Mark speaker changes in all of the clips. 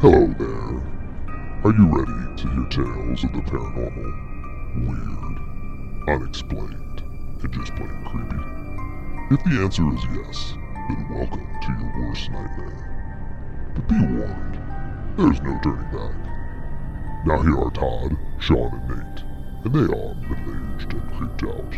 Speaker 1: Hello there. Are you ready to hear tales of the paranormal, weird, unexplained, and just plain creepy? If the answer is yes, then welcome to your worst nightmare. But be warned, there's no turning back. Now here are Todd, Sean, and Nate, and they are middle-aged and creeped out.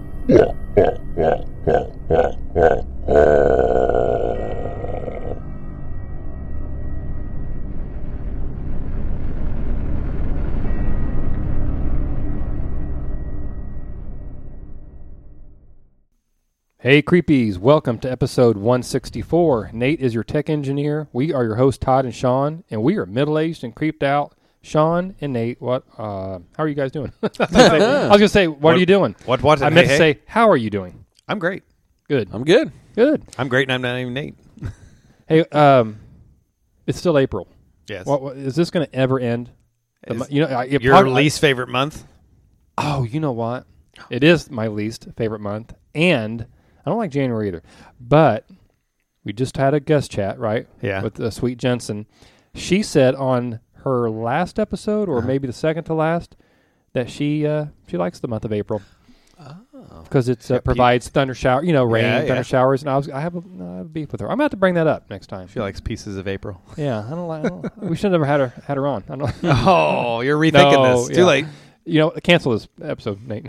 Speaker 2: Hey creepies, welcome to episode 164. Nate is your tech engineer. We are your hosts, Todd and Sean, and we are middle-aged and creeped out. Sean and Nate, how are you guys doing? I was going to say, what are you doing?
Speaker 3: What?
Speaker 2: I meant to say, how are you doing?
Speaker 3: I'm great.
Speaker 2: Good.
Speaker 4: I'm good.
Speaker 2: Good.
Speaker 3: I'm great, and I'm not even Nate.
Speaker 2: Hey, it's still April.
Speaker 3: Yes.
Speaker 2: What, is this going to ever end?
Speaker 3: Your least favorite month?
Speaker 2: Oh, you know what? It is my least favorite month, and I don't like January either. But we just had a guest chat, right?
Speaker 3: Yeah.
Speaker 2: With Sweet Jensen. She said on her last episode, or maybe the second to last, that she likes the month of April. Oh. Because it provides thunder shower, rain, thunder showers, and I have a beef with her. I'm going to have to bring that up next time.
Speaker 3: She likes pieces of April.
Speaker 2: Yeah, I don't like. We should have never had her on. I don't.
Speaker 3: Oh, you're rethinking this. Too late.
Speaker 2: Cancel this episode, Nate.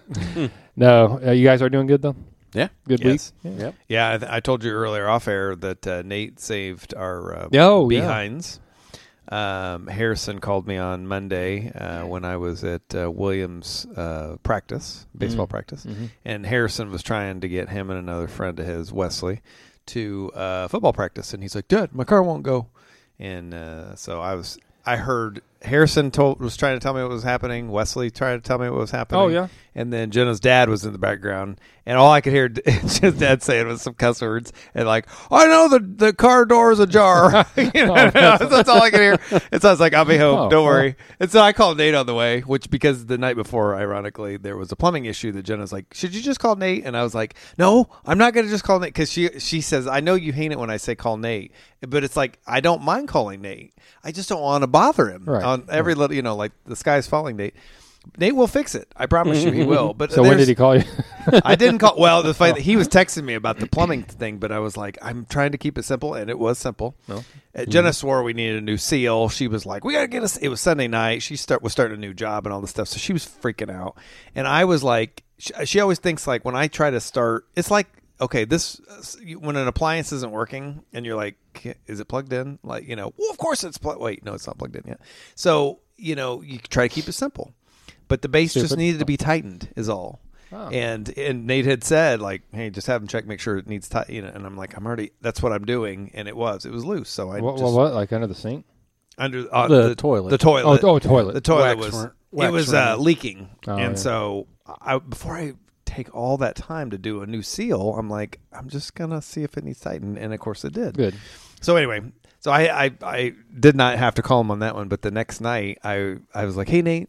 Speaker 2: No, you guys are doing good though.
Speaker 4: Yeah,
Speaker 2: good
Speaker 3: week.
Speaker 4: Yep.
Speaker 3: Yeah, I told you earlier off air that Nate saved our behinds. Harrison called me on Monday when I was at Williams' baseball practice, and Harrison was trying to get him and another friend of his, Wesley, to football practice, and he's like, "Dad, my car won't go," and so I heard Harrison was trying to tell me what was happening. Wesley tried to tell me what was happening.
Speaker 2: Oh, yeah.
Speaker 3: And then Jenna's dad was in the background, and all I could hear Jenna's dad saying was some cuss words, and like, "I know the car door is ajar." That's all I could hear. And so I was like, "I'll be home. Don't worry." And so I called Nate on the way, because the night before, ironically, there was a plumbing issue that Jenna's like, "Should you just call Nate?" And I was like, "No, I'm not going to just call Nate," because she says, "I know you hate it when I say call Nate, but it's like I don't mind calling Nate. I just don't want to bother him on every little, like the sky's falling Nate." Nate will fix it. I promise you he will. But
Speaker 2: so when did he call you?
Speaker 3: I didn't call. Well, the fight he was texting me about the plumbing thing, but I was like, I'm trying to keep it simple, and it was simple. No. Jenna swore we needed a new seal. She was like, we got to get us. It was Sunday night. She was starting a new job and all this stuff, so she was freaking out. And I was like, she always thinks like when I try to start, it's like, okay, when an appliance isn't working, and you're like, is it plugged in? Like, well, of course it's plugged. Wait, no, it's not plugged in yet. So you try to keep it simple. But the base just needed to be tightened is all. Oh. And Nate had said, like, hey, just have him check, make sure it needs tight. And I'm like, that's what I'm doing. And it was loose. So I
Speaker 2: what, like under the sink?
Speaker 3: Under
Speaker 4: the toilet.
Speaker 3: The toilet.
Speaker 2: Oh, toilet.
Speaker 3: The toilet was leaking. And so before I take all that time to do a new seal, I'm like, I'm just going to see if it needs tightened. And of course it did.
Speaker 2: Good.
Speaker 3: So anyway, so I did not have to call him on that one. But the next night I was like, hey, Nate,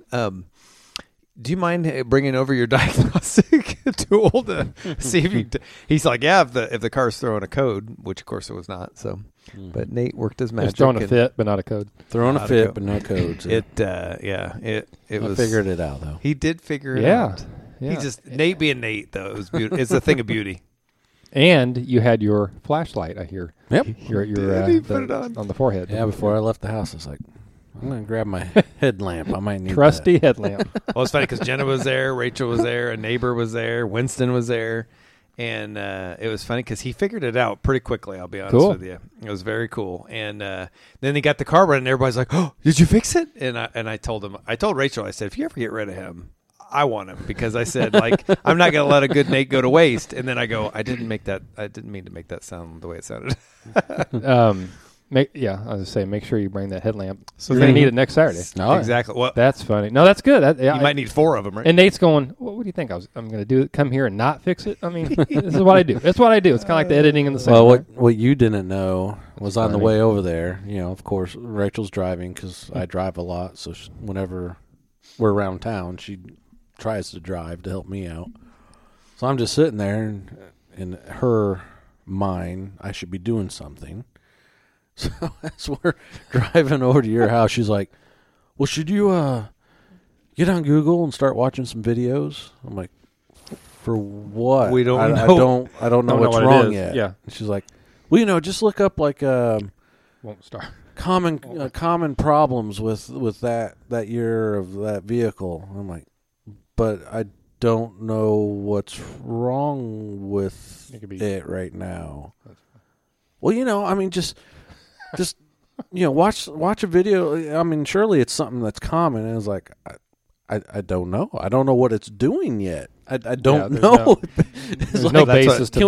Speaker 3: do you mind bringing over your diagnostic tool to see if you? He's like, yeah, if the car's throwing a code, which of course it was not. So, but Nate worked his magic.
Speaker 2: It's throwing a fit, but not a code.
Speaker 4: Throwing a fit, but no codes.
Speaker 3: It was.
Speaker 4: Figured it out though.
Speaker 3: He did figure it out. Yeah. Nate being Nate though, it was beautiful. It's a thing of beauty.
Speaker 2: And you had your flashlight, I hear.
Speaker 4: Yep.
Speaker 2: Your
Speaker 3: put it on
Speaker 2: the forehead.
Speaker 4: Yeah, before I left the house, I was like, I'm going to grab my headlamp. I might need
Speaker 2: trusty headlamp.
Speaker 3: Well, it's funny because Jenna was there, Rachel was there, a neighbor was there, Winston was there. And it was funny because he figured it out pretty quickly, I'll be honest with you. It was very cool. And then he got the car running, and everybody's like, oh, did you fix it? And I told Rachel, I said, if you ever get rid of him, I want him. Because I said, like, I'm not going to let a good Nate go to waste. And then I go, I didn't mean to make that sound the way it sounded.
Speaker 2: I was going to say, make sure you bring that headlamp. So you're going to need it next Saturday.
Speaker 3: No, exactly. Well,
Speaker 2: that's funny. No, that's good.
Speaker 3: You might need 4 of them, right?
Speaker 2: And Nate's going, what do you think? I'm going to do? Come here and not fix it? I mean, this is what I do. That's what I do. It's kind of like the editing in the same.
Speaker 4: Well, what you didn't know was on the way over there, of course, Rachel's driving because I drive a lot. So whenever we're around town, she tries to drive to help me out. So I'm just sitting there, and in her mind, I should be doing something. So as we're driving over to your house, she's like, well, should you get on Google and start watching some videos? I'm like, for what?
Speaker 3: We don't
Speaker 4: know. I don't know what's
Speaker 2: what it
Speaker 4: wrong
Speaker 2: is.
Speaker 4: yet.
Speaker 2: Yeah.
Speaker 4: And she's like, well, just look up like
Speaker 2: Won't start.
Speaker 4: common problems with that year of that vehicle. I'm like, but I don't know what's wrong with it right now. Well, I mean, just watch a video. I mean, surely it's something that's common. And it's like, I don't know. I don't know what it's doing yet. I don't know.
Speaker 2: There's no basis to.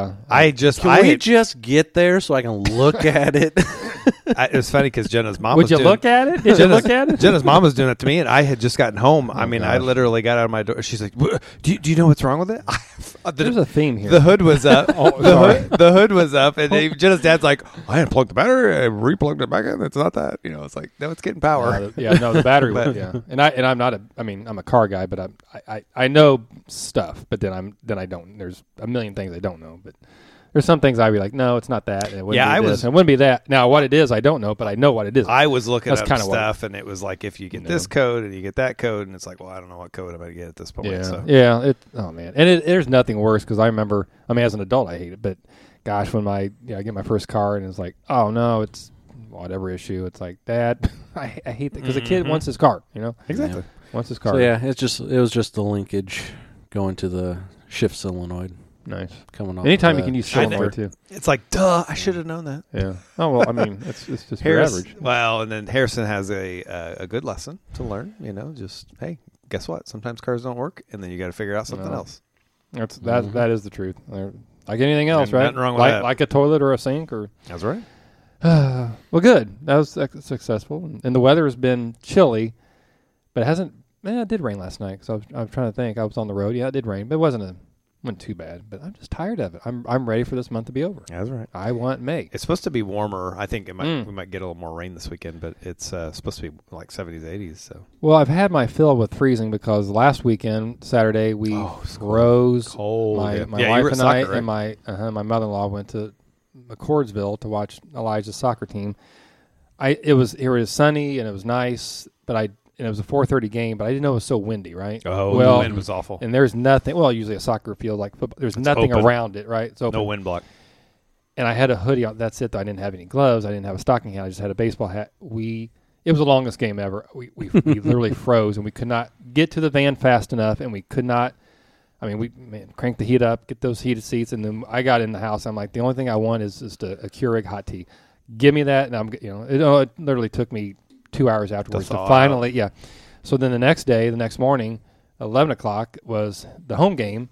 Speaker 4: Can we just get there so I can look at it?
Speaker 3: It was funny because Jenna's mom.
Speaker 2: Would you look at it? Did you look at it?
Speaker 3: Jenna's mom was doing that to me, and I had just gotten home. I
Speaker 2: gosh.
Speaker 3: literally got out of my door. She's like, "Do you know what's wrong with it?"
Speaker 2: There's a theme here.
Speaker 3: The hood was up. The hood was up, and Jenna's dad's like, "I unplugged the battery, I replugged it back in. It's not that." It's like, no, it's getting power.
Speaker 2: The battery. And I'm not I'm a car guy, but I know stuff, but then I don't. There's a million things I don't know, but. There's some things I'd be like, no, it's not that. And it wouldn't be this. It wouldn't be that. Now, what it is, I don't know, but I know what it is.
Speaker 3: I was looking
Speaker 2: That's
Speaker 3: up
Speaker 2: kind of
Speaker 3: stuff, and it was like, if you get this code and you get that code, and it's like, well, I don't know what code I'm going to get at this point.
Speaker 2: Yeah,
Speaker 3: so.
Speaker 2: yeah. Oh man, and there's nothing worse because I remember. I mean, as an adult, I hate it, but gosh, when I get my first car and it's like, oh no, it's whatever issue. It's like, Dad, I hate that because the kid wants his car.
Speaker 3: Exactly
Speaker 2: wants his car.
Speaker 4: So yeah, it was just the linkage going to the shift solenoid.
Speaker 2: Nice.
Speaker 4: Coming off.
Speaker 2: Anytime you can use solenoid too.
Speaker 3: It's like, duh, I should have known that.
Speaker 2: Yeah. Oh well, I mean, it's just your average.
Speaker 3: Well, and then Harrison has a good lesson to learn. Just hey, guess what? Sometimes cars don't work, and then you got to figure out something else.
Speaker 2: That is the truth. Like anything else,
Speaker 3: and
Speaker 2: right?
Speaker 3: Nothing wrong with that.
Speaker 2: Like a toilet or a sink, or
Speaker 3: that's right.
Speaker 2: Well, good. That was successful, and the weather has been chilly, but it hasn't. Man, it did rain last night. So I was trying to think. I was on the road. Yeah, it did rain, but it wasn't too bad, but I'm just tired of it. I'm ready for this month to be over.
Speaker 3: That's right.
Speaker 2: I want May.
Speaker 3: It's supposed to be warmer. I think we might get a little more rain this weekend, but it's supposed to be like 70s, 80s. So.
Speaker 2: Well, I've had my fill with freezing because last weekend, Saturday, we froze.
Speaker 3: Cold.
Speaker 2: My wife and I and my mother-in-law went to McCordsville to watch Elijah's soccer team. It was sunny and it was nice, but it was a 4:30 game, but I didn't know it was so windy, right?
Speaker 3: Oh,
Speaker 2: well,
Speaker 3: the wind was awful.
Speaker 2: And there's nothing. Well, usually a soccer field like football, there's nothing
Speaker 3: open.
Speaker 2: around it, right? It's open.
Speaker 3: No wind block.
Speaker 2: And I had a hoodie on. That's it. Though. I didn't have any gloves. I didn't have a stocking hat. I just had a baseball hat. It was the longest game ever. We literally froze, and we could not get to the van fast enough, and we could not. I mean, we cranked the heat up, get those heated seats, and then I got in the house. I'm like, the only thing I want is just a Keurig hot tea. Give me that, and it literally took me 2 hours afterwards to finally, yeah. So then the next morning, 11 o'clock was the home game.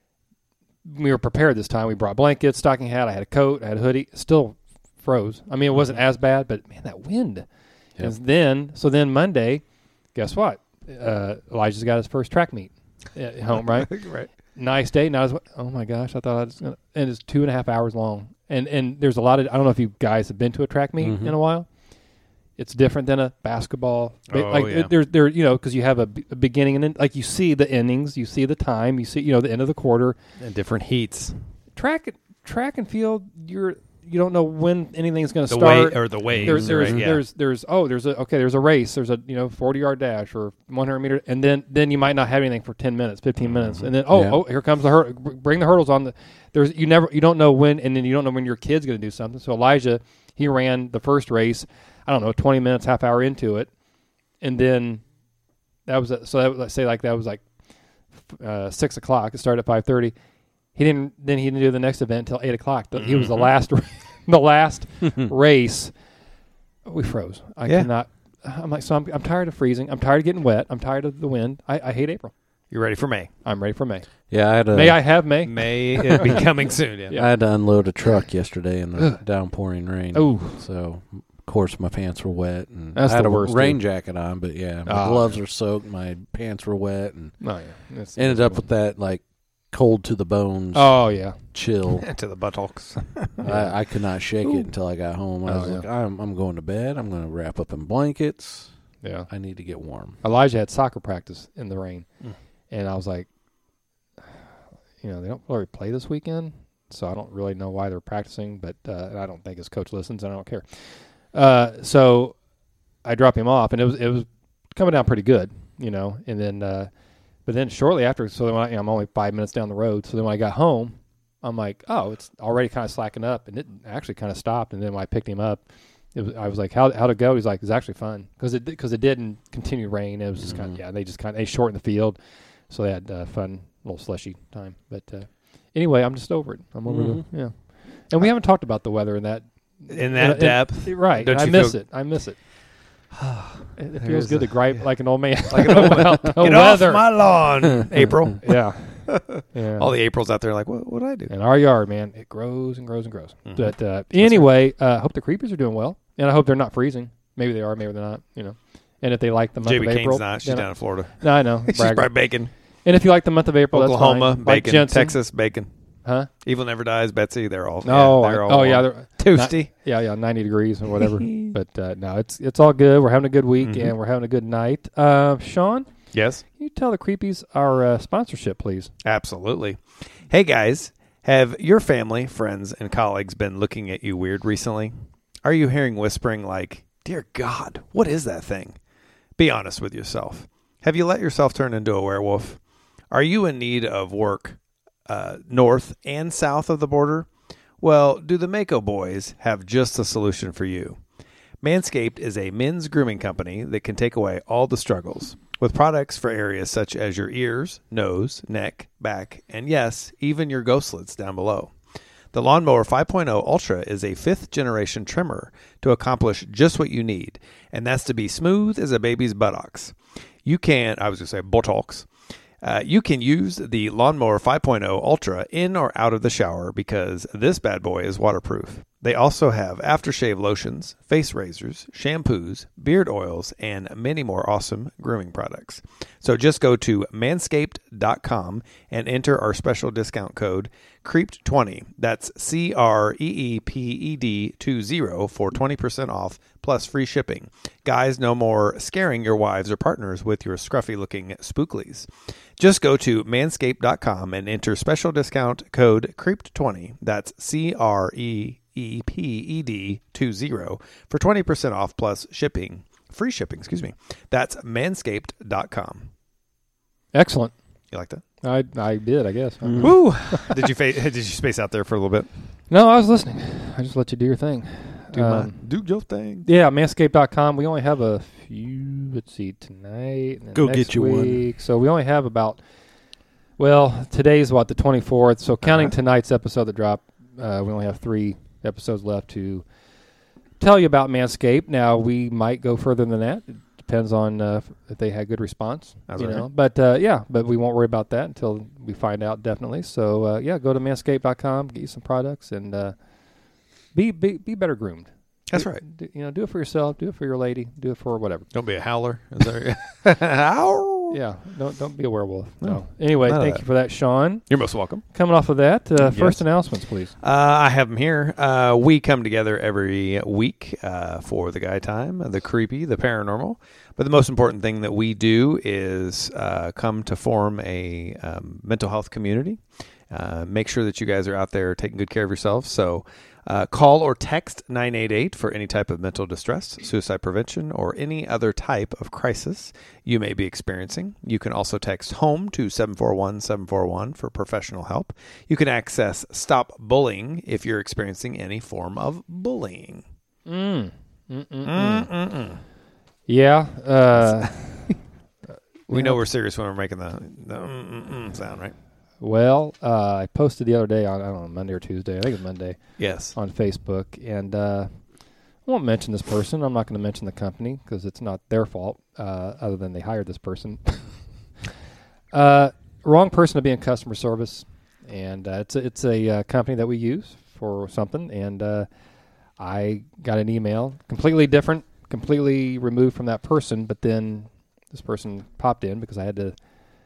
Speaker 2: We were prepared this time. We brought blankets, stocking hat. I had a coat. I had a hoodie. Still froze. I mean, it wasn't as bad, but man, that wind. Yep. And then Monday, guess what? Elijah's got his first track meet at home, right?
Speaker 3: Right.
Speaker 2: Nice day. Oh my gosh, I thought I was going to. And it's 2.5 hours long. And there's a lot of, I don't know if you guys have been to a track meet in a while. It's different than a basketball. Because you have a beginning and then, like, you see the innings, you see the time, you see, the end of the quarter.
Speaker 3: And different heats.
Speaker 2: Track and field, you don't know when anything's going to start.
Speaker 3: The waves.
Speaker 2: There's a race. There's a 40-yard dash or 100-meter, and then you might not have anything for 10 minutes, 15 minutes, and then here comes the hurdle. Bring the hurdles on. You don't know when, and then you don't know when your kid's going to do something. So Elijah, he ran the first race. I don't know, 20 minutes, half hour into it, and then let's say that was like 6 o'clock. It started at 5:30. He didn't do the next event until 8 o'clock. He was the last race. We froze. I cannot. I'm like, so I'm tired of freezing. I'm tired of getting wet. I'm tired of the wind. I hate April.
Speaker 3: You're ready for May.
Speaker 2: I'm ready for May.
Speaker 4: Yeah,
Speaker 2: May I have May?
Speaker 3: May it'll be coming soon. Yeah.
Speaker 4: I had to unload a truck yesterday in the downpouring rain.
Speaker 2: Oh,
Speaker 4: so of course my pants were wet, and
Speaker 2: that's
Speaker 4: I had
Speaker 2: the
Speaker 4: a
Speaker 2: worst,
Speaker 4: rain jacket on. But yeah, my gloves were soaked, my pants were wet, and ended up with that like cold to the bones.
Speaker 2: Oh yeah,
Speaker 3: chill to the buttocks.
Speaker 4: I could not shake it until I got home. I was like, I'm going to bed. I'm going to wrap up in blankets.
Speaker 2: Yeah,
Speaker 4: I need to get warm.
Speaker 2: Elijah had soccer practice in the rain, and I was like, they don't really play this weekend, so I don't really know why they're practicing, but and I don't think his coach listens, and I don't care. So I drop him off, and it was coming down pretty good, and then but then shortly after, so then I'm only 5 minutes down the road, so then when I got home, I'm like, oh, it's already kind of slacking up, and it actually kind of stopped, and then when I picked him up, I was like, how'd it go? He's like, it's actually fun, because it didn't continue rain. It was just kind of, they shortened the field, so they had fun little slushy time. But anyway, I'm just over it. I'm over and we haven't talked about the weather in that
Speaker 3: depth,
Speaker 2: right?
Speaker 3: Don't
Speaker 2: I
Speaker 3: you
Speaker 2: miss
Speaker 3: feel-
Speaker 2: it. I miss it. It feels good to gripe like an old man.
Speaker 3: Like an old man.
Speaker 2: about the
Speaker 3: Get
Speaker 2: weather.
Speaker 3: off my lawn, April.
Speaker 2: Yeah. Yeah.
Speaker 3: All the Aprils out there, like, what do I do?
Speaker 2: In our yard, man, it grows and grows and grows. But anyway, I hope the creepies are doing well, and I hope they're not freezing. Maybe they are, maybe they're not. And if they like the month
Speaker 3: JB
Speaker 2: of April,
Speaker 3: Kane's not. She's down in Florida.
Speaker 2: No, I know.
Speaker 3: She's
Speaker 2: Bragger.
Speaker 3: probably bacon.
Speaker 2: And if you like the month of April,
Speaker 3: Oklahoma,
Speaker 2: that's fine.
Speaker 3: bacon.
Speaker 2: Like Jensen.
Speaker 3: Texas, bacon.
Speaker 2: Huh?
Speaker 3: Evil Never Dies, Betsy. They're all.
Speaker 2: No.
Speaker 3: they're all
Speaker 2: they're
Speaker 3: toasty.
Speaker 2: 90 degrees or whatever. But no, it's all good. We're having a good week and we're having a good night. Sean,
Speaker 3: Yes.
Speaker 2: can you tell the creepies our sponsorship, please?
Speaker 3: Absolutely. Hey guys, have your family, friends, and colleagues been looking at you weird recently? Are you hearing whispering like, "Dear God, what is that thing?" Be honest with yourself. Have you let yourself turn into a werewolf? Are you in need of work north and south of the border? Well, do the Mako boys have just the solution for you? Manscaped is a men's grooming company that can take away all the struggles with products for areas such as your ears, nose, neck, back, and yes, even your ghostlets down below. The Lawnmower 5.0 Ultra is a 5th-generation trimmer to accomplish just what you need, and that's to be smooth as a baby's buttocks. You can use the Lawnmower 5.0 Ultra in or out of the shower because this bad boy is waterproof. They also have aftershave lotions, face razors, shampoos, beard oils, and many more awesome grooming products. So just go to manscaped.com and enter our special discount code CREEPED20. That's CREEPED20 for 20% off plus free shipping. Guys, no more scaring your wives or partners with your scruffy-looking spooklies. Just go to manscaped.com and enter special discount code CREEPED20. That's CREEPED20 for 20% off plus shipping. Free shipping, excuse me. That's manscaped.com.
Speaker 2: Excellent.
Speaker 3: You like that?
Speaker 2: I did, I guess.
Speaker 3: Woo! Did you space out there for a little bit?
Speaker 2: No, I was listening. I just let you do your thing.
Speaker 3: Do your thing.
Speaker 2: Yeah, manscaped.com. We only have a few, let's see, tonight and then
Speaker 4: Go
Speaker 2: next
Speaker 4: get you
Speaker 2: week. So we only have today's the 24th. So counting tonight's episode that dropped, we only have 3 episodes left to tell you about Manscaped. Now, we might go further than that. It depends on if they had good response.
Speaker 3: That's right.
Speaker 2: But we won't worry about that until we find out, definitely. So, go to manscaped.com, get you some products, and be better groomed.
Speaker 3: That's right.
Speaker 2: Do it for yourself. Do it for your lady. Do it for whatever.
Speaker 3: Don't be a howler. Is there? Ow!
Speaker 2: Yeah, don't be a werewolf. No. Anyway,
Speaker 3: none of
Speaker 2: thank
Speaker 3: that.
Speaker 2: you for that, Sean.
Speaker 3: You're most welcome.
Speaker 2: Coming off of that,
Speaker 3: Yes.
Speaker 2: first announcements, please.
Speaker 3: I have them here. We come together every week for the guy time, the creepy, the paranormal. But the most important thing that we do is come to form a mental health community. Make sure that you guys are out there taking good care of yourselves. So call or text 988 for any type of mental distress, suicide prevention, or any other type of crisis you may be experiencing. You can also text HOME to 741-741 for professional help. You can access Stop Bullying if you're experiencing any form of bullying.
Speaker 2: Yeah.
Speaker 3: We know we're serious when we're making the sound, right?
Speaker 2: Well, I posted the other day on, I don't know, Monday or Tuesday. I think it was Monday.
Speaker 3: Yes.
Speaker 2: On Facebook. And I won't mention this person. I'm not going to mention the company because it's not their fault other than they hired this person. Wrong person to be in customer service. And it's a company that we use for something. And I got an email, completely different, completely removed from that person. But then this person popped in because I had to...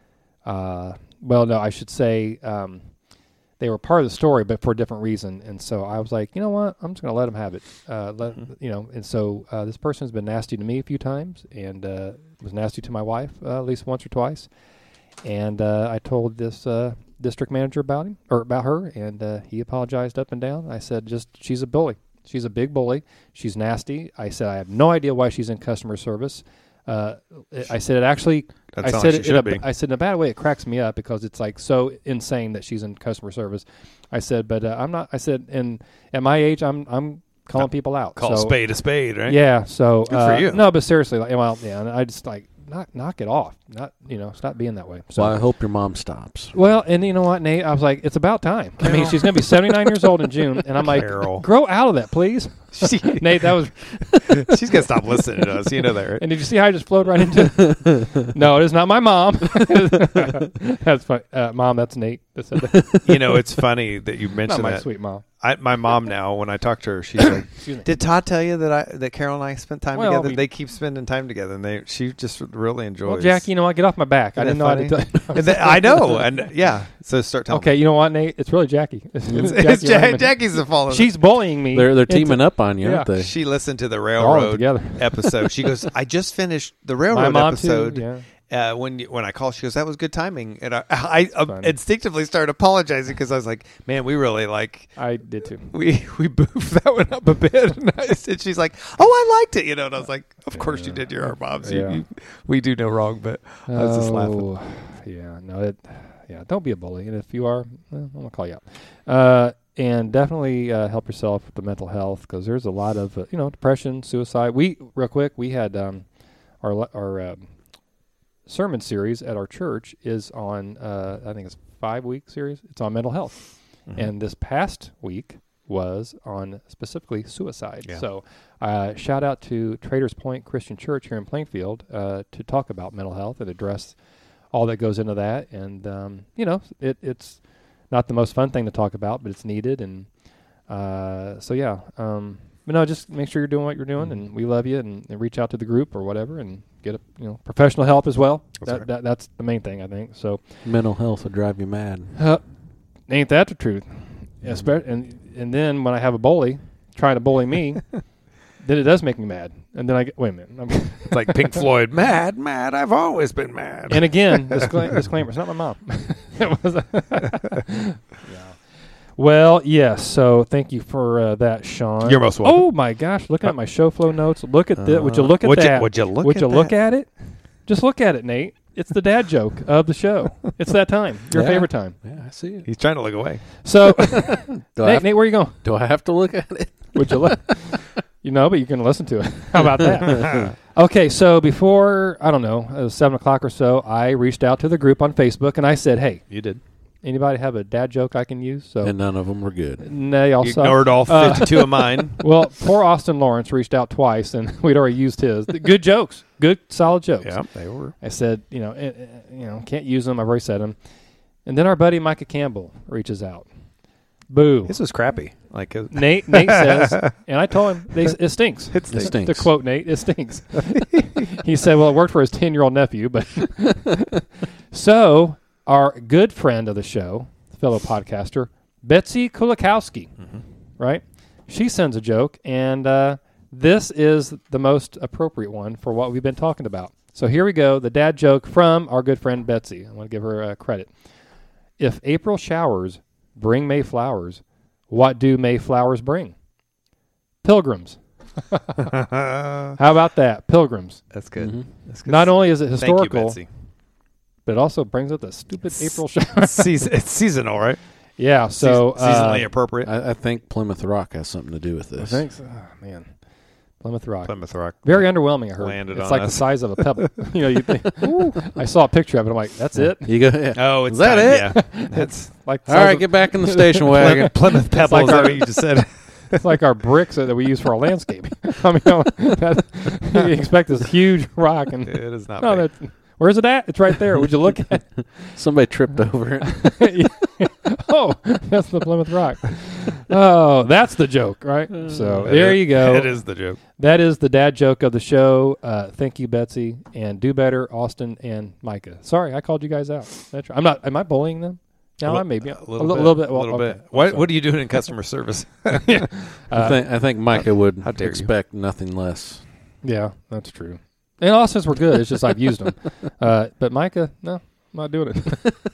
Speaker 2: I should say they were part of the story, but for a different reason. And so I was like, you know what? I'm just going to let them have it. And so this person has been nasty to me a few times and was nasty to my wife at least once or twice. And I told this district manager about him or about her, and he apologized up and down. I said, she's a bully. She's a big bully. She's nasty. I said, I have no idea why she's in customer service. I said, it actually, I said, I said, in a bad way, it cracks me up because it's like so insane that she's in customer service. I said, but I'm not, I said, and at my age, I'm calling people out.
Speaker 3: Call a spade a spade, right?
Speaker 2: Yeah. So,
Speaker 3: good for you.
Speaker 2: No, but seriously, like, well, yeah, and I just like, knock it off. Not, stop being that way. So,
Speaker 4: well, I hope your mom stops.
Speaker 2: Well, and you know what, Nate? I was like, it's about time. I mean, she's going to be 79 years old in June, and I'm like, grow out of that, please. Nate, that was...
Speaker 3: She's going to stop listening to us. You know that, right?
Speaker 2: And did you see how I just flowed right into No, it is not my mom. That's funny. Mom, that's Nate that said that.
Speaker 3: You know, it's funny that you mentioned
Speaker 2: not my
Speaker 3: that.
Speaker 2: Sweet mom.
Speaker 3: My mom now, when I talk to her, she's like, "Did Todd tell you that Carol and I spent time together? They keep spending time together, and she just really enjoys."
Speaker 2: Well, Jackie, you know what? Get off my back. I didn't know how to tell you.
Speaker 3: I know, and yeah. So start telling.
Speaker 2: Okay, me. You know what, Nate? It's really Jackie.
Speaker 3: It's Jackie's the fault.
Speaker 2: She's bullying me.
Speaker 4: They're teaming up on you, aren't they?
Speaker 3: She listened to the railroad episode. She goes, "I just finished the railroad episode."
Speaker 2: Too, yeah.
Speaker 3: When I called, she goes, "That was good timing," and I instinctively started apologizing because I was like, "Man, we really like."
Speaker 2: I did too.
Speaker 3: We boofed that one up a bit, and she's like, "Oh, I liked it," and I was like, "Of course you did. You're our moms.
Speaker 2: Yeah.
Speaker 3: We do no wrong." But I was just laughing.
Speaker 2: Yeah, no, don't be a bully, and if you are, I'm gonna call you out. And definitely help yourself with the mental health because there's a lot of depression, suicide. We had our sermon series at our church is on I think it's a 5-week series. It's on mental health, and this past week was on specifically suicide. Yeah. So shout out to Traders Point Christian Church here in Plainfield to talk about mental health and address all that goes into that. And it's not the most fun thing to talk about, but it's needed. And so yeah. But no, just make sure you're doing what you're doing, and we love you, and reach out to the group or whatever, and get professional help as well. That's the main thing, I think. So
Speaker 4: mental health will drive you mad.
Speaker 2: Ain't that the truth? And then when I have a bully trying to bully me, then it does make me mad. And then I get, wait a minute.
Speaker 3: It's like Pink Floyd, mad, I've always been mad.
Speaker 2: And again, disclaimer, it's not my mom. It was yeah. Well, yes. So thank you for that, Sean.
Speaker 3: You're most welcome.
Speaker 2: Oh my gosh! Looking at my show flow notes. Look at this. Would you look at that?
Speaker 3: Would you
Speaker 2: look at it? Just look at it, Nate. It's the dad joke of the show. It's that time. Your favorite time.
Speaker 4: Yeah, I see it.
Speaker 3: He's trying to look away.
Speaker 2: So, Nate, where are you going?
Speaker 4: Do I have to look at it?
Speaker 2: Would you look? But you can listen to it. How about that? Okay, so before, I don't know, it was 7 o'clock or so, I reached out to the group on Facebook, and I said, hey.
Speaker 3: You did.
Speaker 2: Anybody have a dad joke I can use? So,
Speaker 4: and none of them were good.
Speaker 2: They all sucked.
Speaker 3: Ignored all 52 of mine.
Speaker 2: Well, poor Austin Lawrence reached out twice, and we'd already used his. Good jokes. Good, solid jokes.
Speaker 3: Yeah, they were.
Speaker 2: I said, can't use them. I've already said them. And then our buddy Micah Campbell reaches out. Boo.
Speaker 3: This was crappy.
Speaker 2: Nate says, and I told him, it stinks.
Speaker 3: It stinks.
Speaker 2: To quote Nate, it stinks. He said, well, it worked for his 10-year-old nephew, but so our good friend of the show, fellow podcaster, Betsy Kulikowski, right? She sends a joke, and this is the most appropriate one for what we've been talking about. So here we go, the dad joke from our good friend Betsy. I want to give her credit. If April showers bring May flowers, what do May flowers bring? Pilgrims. How about that? Pilgrims.
Speaker 3: That's good.
Speaker 4: Mm-hmm.
Speaker 3: That's good.
Speaker 2: Not only is it historical,
Speaker 3: Thank you, Betsy.
Speaker 2: but it also brings up the stupid April shower.
Speaker 3: It's seasonal, right?
Speaker 2: Yeah, so
Speaker 3: seasonally appropriate.
Speaker 4: I think Plymouth Rock has something to do with this.
Speaker 2: I think so. Oh, man. Plymouth Rock.
Speaker 3: Very
Speaker 2: Very underwhelming, I heard.
Speaker 3: Landed
Speaker 2: it's
Speaker 3: on
Speaker 2: like
Speaker 3: us.
Speaker 2: the size of a pebble. You think, I saw a picture of it. I'm like, that's it?
Speaker 4: You go, yeah.
Speaker 3: Oh, it's
Speaker 4: Is that
Speaker 3: time,
Speaker 4: it?
Speaker 3: Yeah. That's
Speaker 2: Like
Speaker 4: all right, get back in the station wagon.
Speaker 3: Plymouth Pebble.
Speaker 2: like
Speaker 3: Is that
Speaker 2: our-
Speaker 3: what you just said?
Speaker 2: It's like our bricks that we use for our landscaping. I mean, you expect this huge rock. And
Speaker 3: It is not
Speaker 2: no,
Speaker 3: big.
Speaker 2: where's it at? It's right there. Would you look at it?
Speaker 4: Somebody tripped over it.
Speaker 2: Oh, that's the Plymouth Rock. Oh, that's the joke, right? So there you go.
Speaker 3: It is the joke.
Speaker 2: That is the dad joke of the show. Thank you, Betsy, and do better, Austin and Micah. Sorry, I called you guys out. That's right. I'm not. Am I bullying them? No, I maybe
Speaker 3: A little bit.
Speaker 2: Well,
Speaker 3: a little
Speaker 2: okay.
Speaker 3: bit. What are you doing in customer service?
Speaker 4: I think Micah would
Speaker 3: how dare you.
Speaker 4: expect nothing less.
Speaker 2: Yeah, that's true. And Austin's were good. It's just I've used them. But Micah, no, I'm not doing it.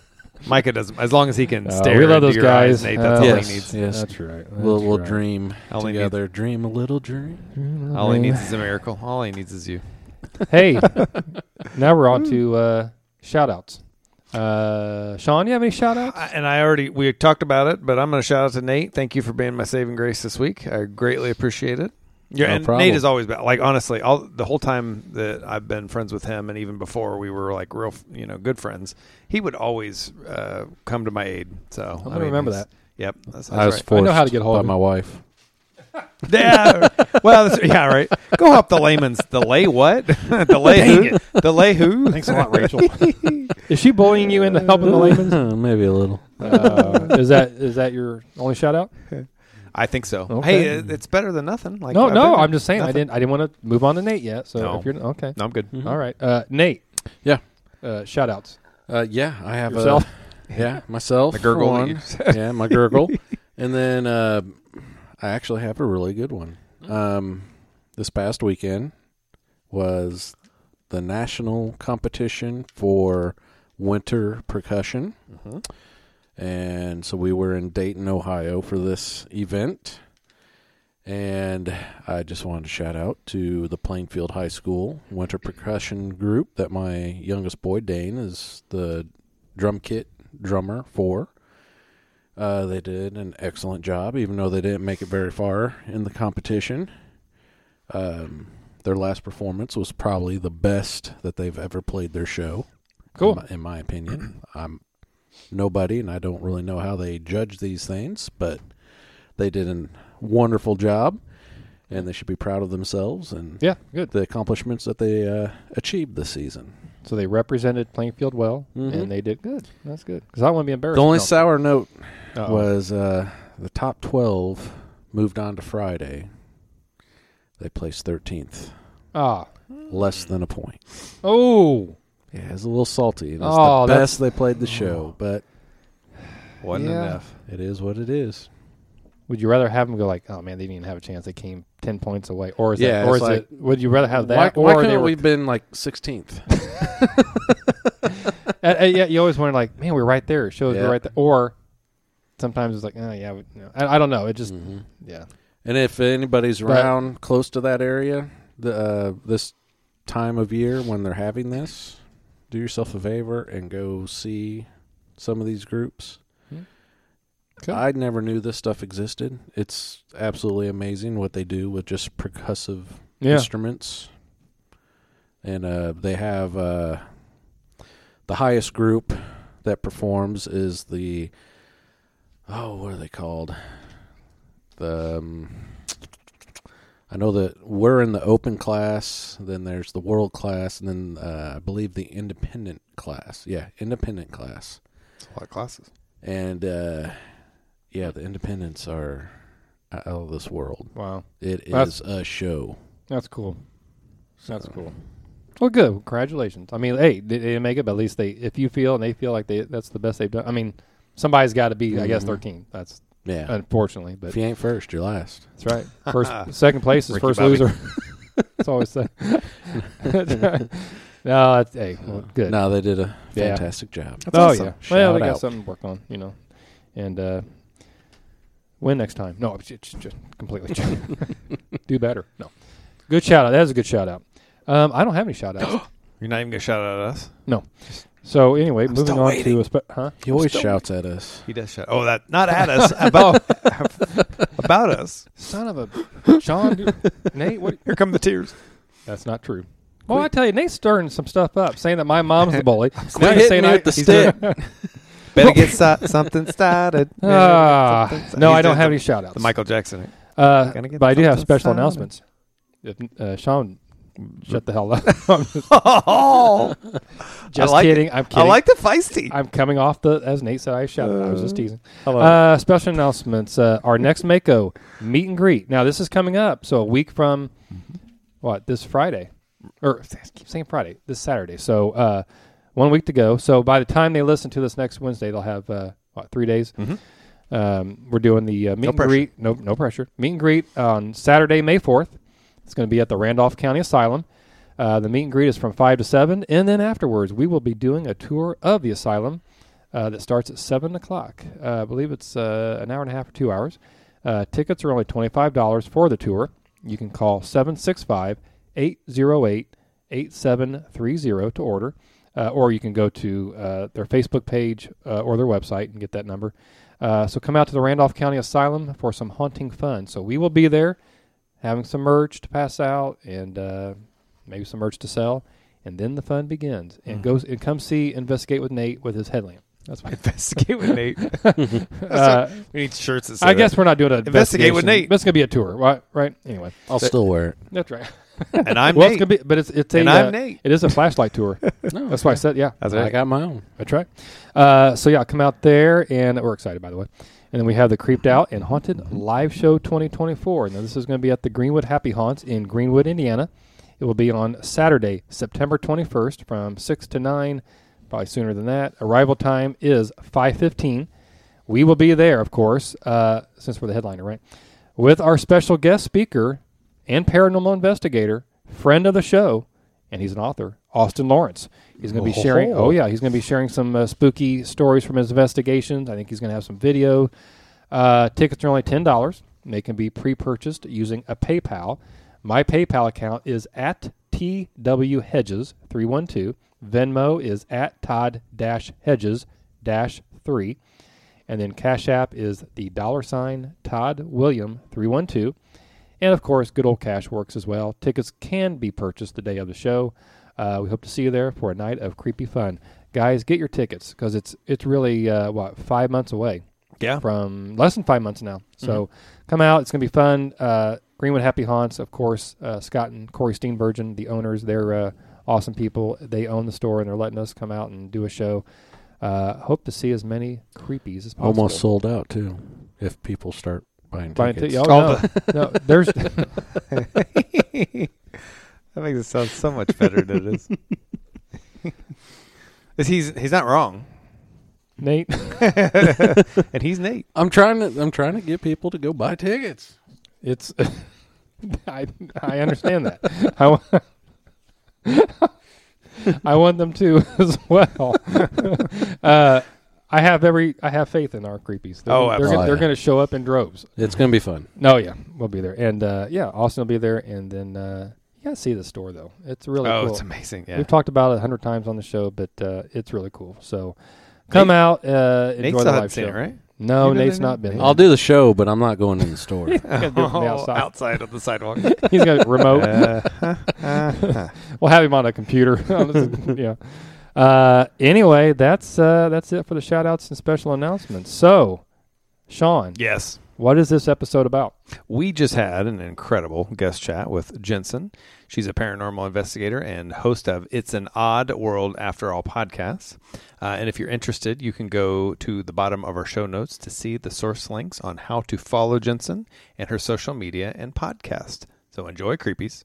Speaker 3: Micah doesn't. As long as he can stare
Speaker 2: we love
Speaker 3: into
Speaker 2: those
Speaker 3: your
Speaker 2: guys.
Speaker 3: eyes, Nate, that's all
Speaker 4: yes,
Speaker 3: he needs.
Speaker 4: yes.
Speaker 2: That's right.
Speaker 4: We'll dream
Speaker 3: All he
Speaker 4: together. Dream a little dream.
Speaker 3: All he needs is a miracle. All he needs is you.
Speaker 2: Hey, now we're on to shout-outs. Sean, you have any shout-outs?
Speaker 3: We talked about it, but I'm going to shout out to Nate. Thank you for being my saving grace this week. I greatly appreciate it. Yeah,
Speaker 4: No
Speaker 3: and
Speaker 4: problem.
Speaker 3: Nate has always been like, honestly, the whole time that I've been friends with him, and even before we were like real, good friends, he would always come to my aid. So
Speaker 2: I'm gonna remember that.
Speaker 3: Yep, that's
Speaker 4: I was
Speaker 3: right.
Speaker 4: forced
Speaker 2: I know how to get hold
Speaker 4: by
Speaker 2: of
Speaker 4: my wife.
Speaker 3: Yeah, well, yeah, right. Go up the layman's. The lay what? The lay who? The lay who?
Speaker 2: Thanks a lot, Rachel. Is she bullying you into helping the layman?
Speaker 4: Maybe a little.
Speaker 2: Is that your only shout-out?
Speaker 3: I think so.
Speaker 2: Okay.
Speaker 3: Hey, it's better than nothing. Like
Speaker 2: No,
Speaker 3: I've been-
Speaker 2: I'm just saying
Speaker 3: nothing.
Speaker 2: I didn't want to move on to Nate yet. So
Speaker 3: No.
Speaker 2: if you're okay,
Speaker 3: No, I'm good.
Speaker 2: all right. Nate.
Speaker 4: Yeah.
Speaker 2: Shout-outs.
Speaker 4: Yeah, I have
Speaker 2: Yourself?
Speaker 4: myself.
Speaker 3: The gurgle
Speaker 4: for
Speaker 3: that
Speaker 4: one.
Speaker 3: you said.
Speaker 4: Yeah, my gurgle. And then I actually have a really good one. This past weekend was the national competition for winter percussion.
Speaker 3: Mm-hmm.
Speaker 4: And so we were in Dayton, Ohio for this event. And I just wanted to shout out to the Plainfield High School winter percussion group that my youngest boy, Dane, is the drum kit drummer for. They did an excellent job, even though they didn't make it very far in the competition. Their last performance was probably the best that they've ever played their show.
Speaker 2: Cool.
Speaker 4: In my opinion. I'm nobody, and I don't really know how they judge these things, but they did a wonderful job, and they should be proud of themselves and
Speaker 2: Yeah, good.
Speaker 4: the accomplishments that they achieved this season.
Speaker 2: So they represented Plainfield well, and they did good. That's good. Because I don't want to be embarrassed.
Speaker 4: The only
Speaker 2: No.
Speaker 4: sour note
Speaker 2: Uh-oh.
Speaker 4: was the top 12 moved on to Friday. They placed 13th, less than a point.
Speaker 2: Oh.
Speaker 4: Yeah, it's a little salty. And it's
Speaker 2: Oh,
Speaker 4: the
Speaker 2: that's-
Speaker 4: best they played the show, but
Speaker 3: Wasn't
Speaker 2: Yeah.
Speaker 3: enough.
Speaker 4: it is what it is.
Speaker 2: Would you rather have them go like, oh man, they didn't even have a chance. They came 10 points away, or is
Speaker 4: Yeah,
Speaker 2: that, or
Speaker 4: it's
Speaker 2: is
Speaker 4: like-
Speaker 2: it? Would you rather have that,
Speaker 4: Why
Speaker 2: or they
Speaker 4: couldn't
Speaker 2: were?
Speaker 4: we been like 16th?
Speaker 2: Yeah, you always wonder like, man, we're right there. It shows
Speaker 4: Yeah.
Speaker 2: we're right there. Or sometimes it's like, oh yeah, I don't know. It just yeah.
Speaker 4: And if anybody's
Speaker 2: But-
Speaker 4: around close to that area, this time of year when they're having this, do yourself a favor and go see some of these groups.
Speaker 2: Okay.
Speaker 4: I never knew this stuff existed. It's absolutely amazing what they do with just percussive instruments. And they have the highest group that performs is the what are they called? I know that we're in the open class, then there's the world class, and then I believe the independent class. Yeah, independent class.
Speaker 3: It's a lot of classes.
Speaker 4: And the independents are out of this world.
Speaker 2: Wow,
Speaker 4: It
Speaker 2: That's-
Speaker 4: is a show.
Speaker 2: that's cool. That's cool. Well, good. Congratulations. I mean, hey, they didn't make it, but at least if you feel and they feel like that's the best they've done. I mean, somebody's got to be, I guess, 13. That's
Speaker 4: Yeah.
Speaker 2: unfortunately, but
Speaker 4: If you ain't first, you're last.
Speaker 2: that's right. Second place is
Speaker 3: Ricky
Speaker 2: first
Speaker 3: Bobby.
Speaker 2: loser. That's always say. No, that's good.
Speaker 4: No, they did a
Speaker 2: Yeah.
Speaker 4: fantastic job.
Speaker 3: awesome.
Speaker 2: Yeah. Well,
Speaker 4: Shout
Speaker 2: they got
Speaker 4: out.
Speaker 2: something to work on, and win next time. No, it's just completely do better. No, good shout out. That was a good shout out. I don't have any shout outs.
Speaker 3: You're not even going to shout out at us?
Speaker 2: No. So anyway, moving
Speaker 3: still
Speaker 2: on
Speaker 3: waiting.
Speaker 2: to
Speaker 4: He always shouts at us.
Speaker 3: He does shout. Oh, that not at us. About us.
Speaker 2: son of a Sean, dude, Nate. What?
Speaker 3: Here come the tears.
Speaker 2: That's not true. Well, I tell you, Nate's stirring some stuff up, saying that my mom's the bully. Now
Speaker 4: Quit
Speaker 2: he's
Speaker 4: hitting me with the
Speaker 2: he's
Speaker 4: stick.
Speaker 3: Better get something started.
Speaker 2: no,
Speaker 3: He's
Speaker 2: I don't
Speaker 3: doing
Speaker 2: have
Speaker 3: the-
Speaker 2: any shout outs.
Speaker 3: The Michael Jackson.
Speaker 2: But
Speaker 3: Gonna get
Speaker 2: I do have
Speaker 3: something
Speaker 2: special
Speaker 3: started.
Speaker 2: announcements. If Sean, shut the hell up. I'm just,
Speaker 3: Oh,
Speaker 2: just
Speaker 3: I like
Speaker 2: kidding.
Speaker 3: it.
Speaker 2: I'm kidding.
Speaker 3: I like the feisty.
Speaker 2: I'm coming off as Nate said I shouted. I was just teasing.
Speaker 3: Hello.
Speaker 2: Special announcements. Our next Mako meet and greet. Now, this is coming up. So a week from, this Friday. Or I keep saying Friday. This Saturday. So 1 week to go. So by the time they listen to this next Wednesday, they'll have, 3 days. We're doing the meet and
Speaker 3: pressure.
Speaker 2: greet. No pressure. Meet and greet on Saturday, May 4th. It's going to be at the Randolph County Asylum. The meet and greet is from 5 to 7. And then afterwards, we will be doing a tour of the asylum. that starts at 7 o'clock. I believe it's an hour and a half or 2 hours. Tickets are only $25 for the tour. You can call 765-808-8730 to order, or you can go to their Facebook page or their website and get that number. So come out to the Randolph County Asylum for some haunting fun. So we will be there having some merch to pass out and maybe some merch to sell, and then the fun begins. And come see Investigate with Nate with his headlamp. That's what
Speaker 3: Investigate with Nate. We need shirts that say
Speaker 2: I guess we're not doing an
Speaker 3: Investigate with Nate.
Speaker 2: This is gonna be a tour, right? Anyway,
Speaker 4: I'll still wear it.
Speaker 2: that's right.
Speaker 3: And I'm
Speaker 2: Well,
Speaker 3: Nate.
Speaker 2: it's gonna be, but it's a
Speaker 3: And I'm Nate.
Speaker 2: it is a flashlight tour.
Speaker 4: No,
Speaker 2: That's why I said, yeah,
Speaker 3: That's
Speaker 4: I
Speaker 3: right.
Speaker 4: got my own.
Speaker 2: that's right. So yeah, come out there, and we're excited, by the way. And then we have the Creeped Out and Haunted Live Show 2024. Now this is going to be at the Greenwood Happy Haunts in Greenwood, Indiana. It will be on Saturday, September 21st, from 6 to 9. Probably sooner than that. Arrival time is 5:15. We will be there, of course, since we're the headliner, right? With our special guest speaker and paranormal investigator, friend of the show, and he's an author, Austin Lawrence. He's going to be sharing.
Speaker 4: Oh.
Speaker 2: Oh yeah, he's going to be sharing some spooky stories from his investigations. I think he's going to have some video. Tickets are only $10. They can be pre-purchased using a PayPal. My PayPal account is at TW-Hedges312. Venmo is at Todd-Hedges-3. And then Cash App is the $ Todd William 312. And of course, good old cash works as well. Tickets can be purchased the day of the show. We hope to see you there for a night of creepy fun. Guys, get your tickets because it's really 5 months away.
Speaker 3: Yeah.
Speaker 2: From less than 5 months now. So come out. It's going to be fun. Greenwood Happy Haunts, of course, Scott and Corey Steenburgen, the owners, they're awesome people. They own the store, and they're letting us come out and do a show. Hope to see as many creepies as possible.
Speaker 4: Almost sold out, too, if people start buying tickets.
Speaker 2: No, there's...
Speaker 3: That makes it sound so much better than it is. He's not wrong.
Speaker 2: Nate.
Speaker 3: And he's Nate.
Speaker 4: I'm trying to get people to go buy tickets.
Speaker 2: It's... I understand that. I want them to as well. I have faith in our creepies.
Speaker 3: Absolutely.
Speaker 2: They're going to show up in droves.
Speaker 4: It's going to be fun.
Speaker 2: No, yeah, we'll be there, and Austin will be there, and then you got to see the store though. It's really cool.
Speaker 3: It's amazing. Yeah.
Speaker 2: We've talked about it 100 times on the show, but it's really cool. So come out, enjoy
Speaker 3: Nate's
Speaker 2: the
Speaker 3: still
Speaker 2: live
Speaker 3: hasn't seen
Speaker 2: show.
Speaker 3: it, right?
Speaker 2: No,
Speaker 3: You been
Speaker 2: Nate's
Speaker 3: there,
Speaker 2: not been.
Speaker 3: Nate?
Speaker 4: I'll do the show, but I'm not going in the store.
Speaker 2: He's gonna do it from the outside.
Speaker 3: Outside on the sidewalk.
Speaker 2: He's got a remote. We'll have him on a computer. Yeah. Anyway, that's it for the shout outs and special announcements. So, Sean,
Speaker 3: Yes.
Speaker 2: what is this episode about?
Speaker 3: We just had an incredible guest chat with Jensen. She's a paranormal investigator and host of It's an Odd World After All podcast. And if you're interested, you can go to the bottom of our show notes to see the source links on how to follow Jensen and her social media and podcast. So enjoy, creepies.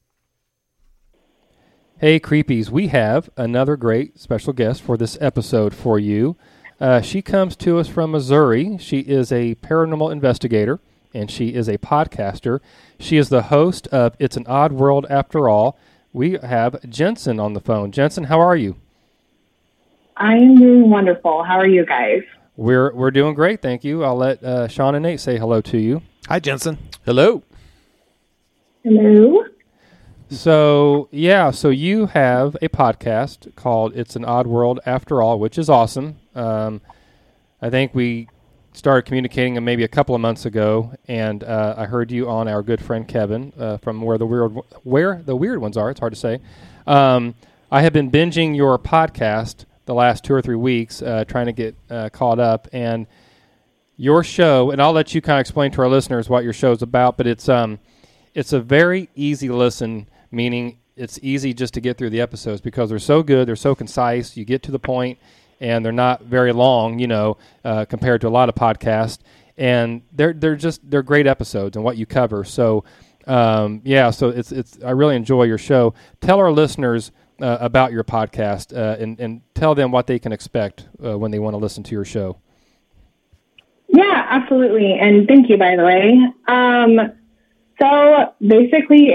Speaker 2: Hey, creepies, we have another great special guest for this episode for you. She comes to us from Missouri. She is a paranormal investigator, and she is a podcaster. She is the host of It's an Odd World After All. We have Jensen on the phone. Jensen, how are you?
Speaker 5: I am doing wonderful. How are you guys?
Speaker 2: We're doing great, thank you. I'll let Sean and Nate say hello to you.
Speaker 3: Hi, Jensen.
Speaker 4: Hello.
Speaker 5: Hello.
Speaker 2: So you have a podcast called It's an Odd World After All, which is awesome. I think we started communicating maybe a couple of months ago, and I heard you on our good friend Kevin from Where the Weird Ones Are. It's hard to say. I have been binging your podcast the last 2 or 3 weeks, trying to get caught up, and your show. And I'll let you kind of explain to our listeners what your show is about. But it's a very easy listen, meaning it's easy just to get through the episodes because they're so good, they're so concise. You get to the point, and they're not very long, compared to a lot of podcasts. And they're great episodes and what you cover. So, so it's I really enjoy your show. Tell our listeners about your podcast and tell them what they can expect when they want to listen to your show.
Speaker 5: Yeah, absolutely. And thank you, by the way. So basically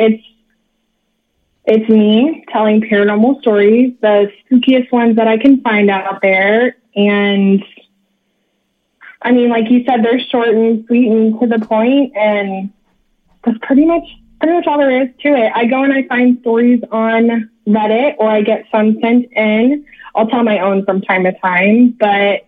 Speaker 5: it's me telling paranormal stories, the spookiest ones that I can find out there. And I mean, like you said, they're short and sweet and to the point, and that's pretty much all there is to it. I go and I find stories on Reddit, or I get some sent in. I'll tell my own from time to time, but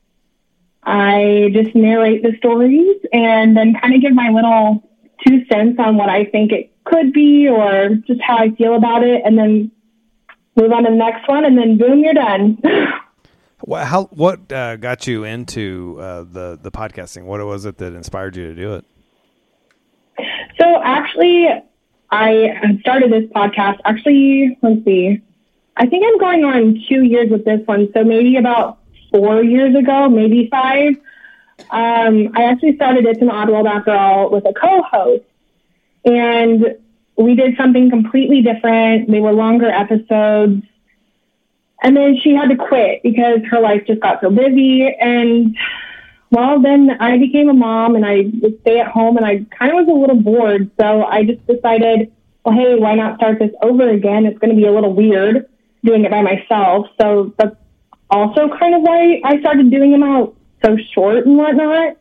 Speaker 5: I just narrate the stories and then kind of give my little 2 cents on what I think it could be or just how I feel about it, and then move on to the next one, and then boom, you're done.
Speaker 3: What got you into the podcasting? What was it that inspired you to do it?
Speaker 5: So actually, I started this podcast. Actually, let's see. I think I'm going on 2 years with this one. So maybe about 4 years ago, maybe 5. I actually started It's an Odd World After All with a co-host. And we did something completely different. They were longer episodes. And then she had to quit because her life just got so busy. And, well, then I became a mom and I would stay at home and I kind of was a little bored. So I just decided, well, hey, why not start this over again? It's going to be a little weird doing it by myself. So that's also kind of why I started doing them out so short and whatnot.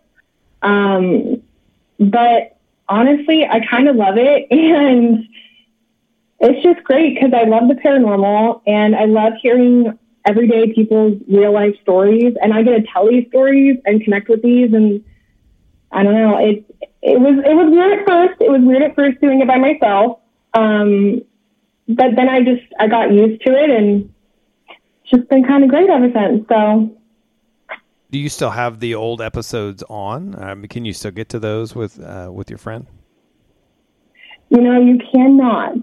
Speaker 5: But honestly, I kind of love it. And it's just great because I love the paranormal and I love hearing everyday people's real life stories, and I get to tell these stories and connect with these. And I don't know, it was weird at first. It was weird at first doing it by myself. But then I got used to it, and it's just been kind of great ever since. So,
Speaker 3: do you still have the old episodes on? Can you still get to those with your friend?
Speaker 5: You know, you cannot.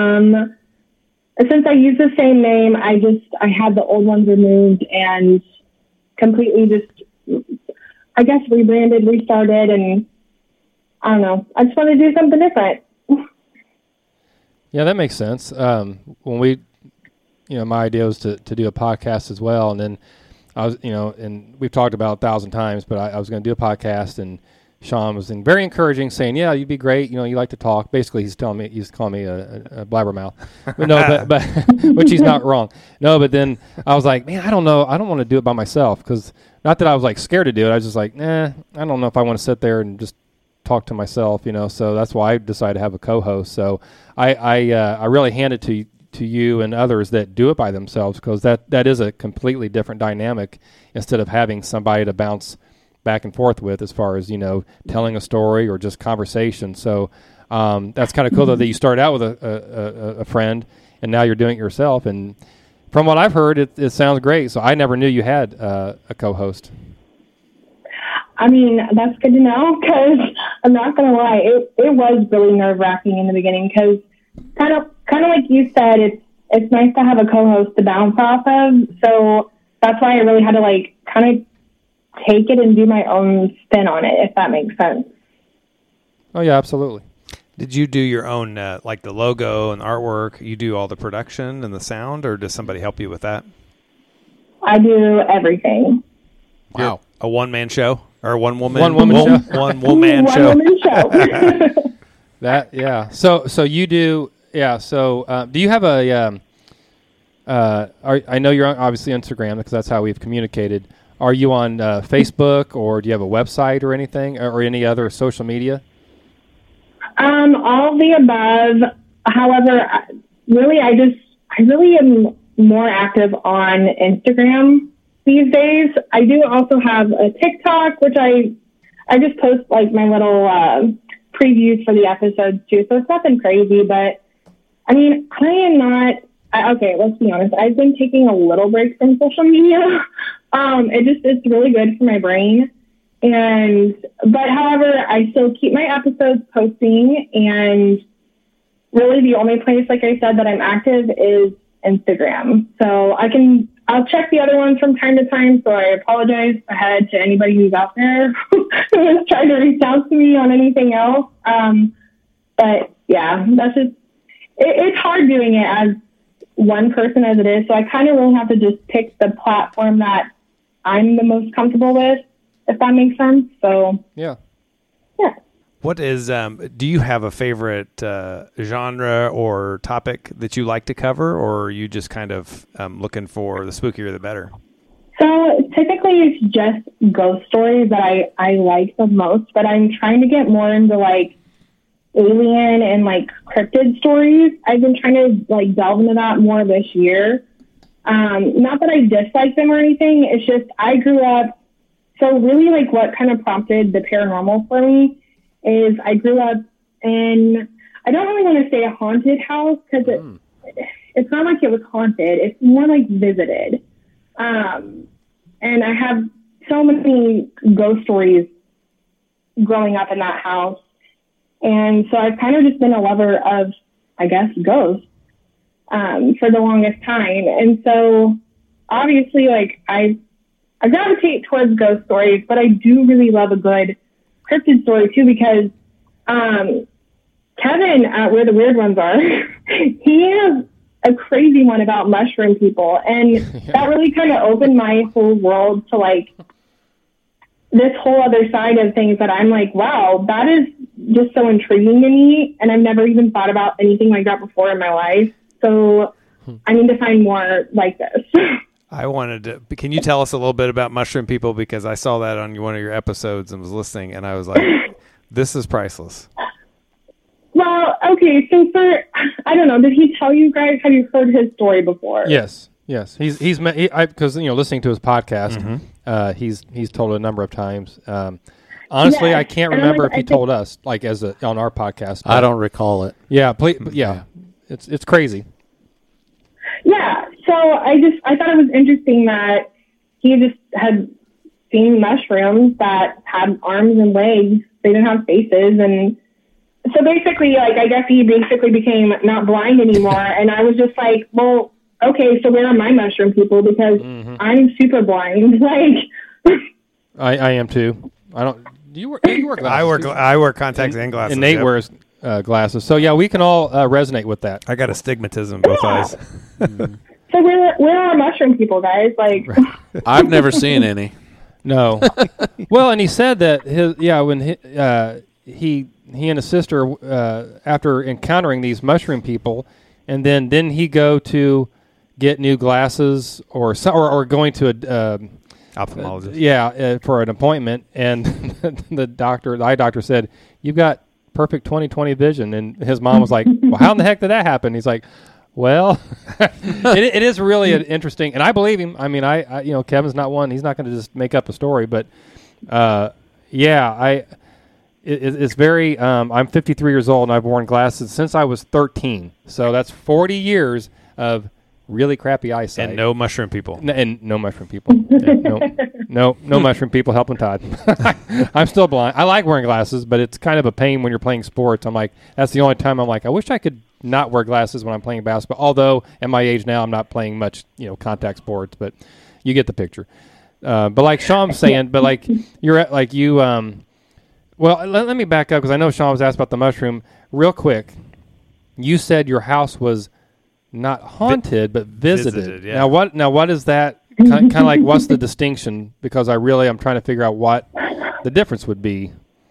Speaker 5: Since I use the same name, I had the old ones removed and completely just, I guess, rebranded, restarted, and I don't know. I just want to do something different.
Speaker 2: Yeah, that makes sense. When we, my idea was to do a podcast as well, and then I was, and we've talked about 1,000 times, but I was going to do a podcast, and Sean was very encouraging, saying, "Yeah, you'd be great. You like to talk." Basically, he's calling me a blabbermouth, but no, but which he's not wrong. No, but then I was like, man, I don't know. I don't want to do it by myself, because not that I was scared to do it. I was just like, nah, I don't know if I want to sit there and just talk to myself, So that's why I decided to have a co-host. So I really hand it to you and others that do it by themselves, because that is a completely different dynamic instead of having somebody to bounce back and forth with, as far as telling a story or just conversation. So that's kind of cool, though, that you started out with a friend and now you're doing it yourself. And from what I've heard, it sounds great. So I never knew you had a co-host.
Speaker 5: I mean, that's good to know, because I'm not going to lie, it was really nerve-wracking in the beginning, because kind of like you said, it's nice to have a co-host to bounce off of. So that's why I really had to kind of take it and do my own spin on it, if that makes sense.
Speaker 2: Oh yeah, absolutely.
Speaker 3: Did you do your own, the logo and artwork? You do all the production and the sound, or does somebody help you with that?
Speaker 5: I do everything.
Speaker 3: Wow. You're a one-man show? Or one woman
Speaker 2: show?
Speaker 3: One woman show.
Speaker 5: One-woman show.
Speaker 2: That, yeah. So you do, yeah. So do you have a, I know you're obviously on Instagram, because that's how we've communicated. Are you on Facebook, or do you have a website or anything, or any other social media?
Speaker 5: All of the above. However, really, I really am more active on Instagram these days. I do also have a TikTok, which I just post my little previews for the episodes too. So it's nothing crazy, but I mean, I am not. Okay, let's be honest. I've been taking a little break from social media. It's really good for my brain. But however, I still keep my episodes posting, and really the only place, like I said, that I'm active is Instagram. So I'll check the other ones from time to time. So I apologize ahead to anybody who's out there who is trying to reach out to me on anything else. But yeah, that's just, it's hard doing it as one person as it is. So I kind of really have to just pick the platform that I'm the most comfortable with, if that makes sense. So
Speaker 2: yeah.
Speaker 3: What is, do you have a favorite genre or topic that you like to cover, or are you just kind of looking for the spookier the better?
Speaker 5: So typically it's just ghost stories that I like the most, but I'm trying to get more into like alien and like cryptid stories. I've been trying to like delve into that more this year. Not that I dislike them or anything. It's just I grew up. So really like what kind of prompted the paranormal for me is I grew up in, I don't really want to say a haunted house because it's not like it was haunted. It's more like visited. And I have so many ghost stories growing up in that house. And so I've kind of just been a lover of, I guess, ghosts for the longest time. And so obviously, like, I gravitate towards ghost stories, but I do really love a good cryptid story too, because Kevin at Where the Weird Ones Are, he has a crazy one about mushroom people. And that really kind of opened my whole world to like this whole other side of things that I'm like, wow, that is just so intriguing to me. And I've never even thought about anything like that before in my life. So I need to find more like this.
Speaker 3: I wanted to, can you tell us a little bit about mushroom people? Because I saw that on one of your episodes and was listening and I was like, this is priceless.
Speaker 5: Well, okay, so I don't know, did he tell you guys, have you heard his story before?
Speaker 2: Yes. He's met, because, listening to his podcast, he's told it a number of times. Honestly, yeah, I can't remember if he told us, like, on our podcast.
Speaker 4: I don't recall it.
Speaker 2: Yeah, it's crazy.
Speaker 5: Yeah, so I thought it was interesting that he just had seen mushrooms that had arms and legs. They didn't have faces, and so basically, like, I guess he basically became not blind anymore. And I was just like, well, okay, so where are my mushroom people? Because I'm super blind. Like,
Speaker 2: I am too. I don't. Do you wear glasses?
Speaker 3: I wear contacts and glasses.
Speaker 2: And Nate wears glasses. So yeah, we can all resonate with that.
Speaker 3: I got astigmatism in both eyes.
Speaker 5: So where are mushroom people, guys? Like,
Speaker 4: I've never seen any.
Speaker 2: No. Well, and he said that when he and his sister, after encountering these mushroom people, and then didn't he go to get new glasses or going to a ophthalmologist? For an appointment, and the eye doctor said, "You've got perfect 20/20 vision," and his mom was like, "Well, how in the heck did that happen?" He's like, "Well, it is really interesting," and I believe him. I mean, I Kevin's not one; he's not going to just make up a story, but It's very. I'm 53 years old, and I've worn glasses since I was 13. So that's 40 years of really crappy eyesight.
Speaker 3: And no mushroom people.
Speaker 2: No mushroom people. No mushroom people helping Todd. I'm still blind. I like wearing glasses, but it's kind of a pain when you're playing sports. I'm like, that's the only time I'm like, I wish I could not wear glasses when I'm playing basketball. Although at my age now, I'm not playing much, contact sports. But you get the picture. But like Sean's saying, but like you're like you. Well, let me back up because I know Sean was asked about the mushroom. Real quick, you said your house was not haunted but visited.
Speaker 3: Yeah.
Speaker 2: Now what is that? Kind of like what's the distinction? Because I'm trying to figure out what the difference would be.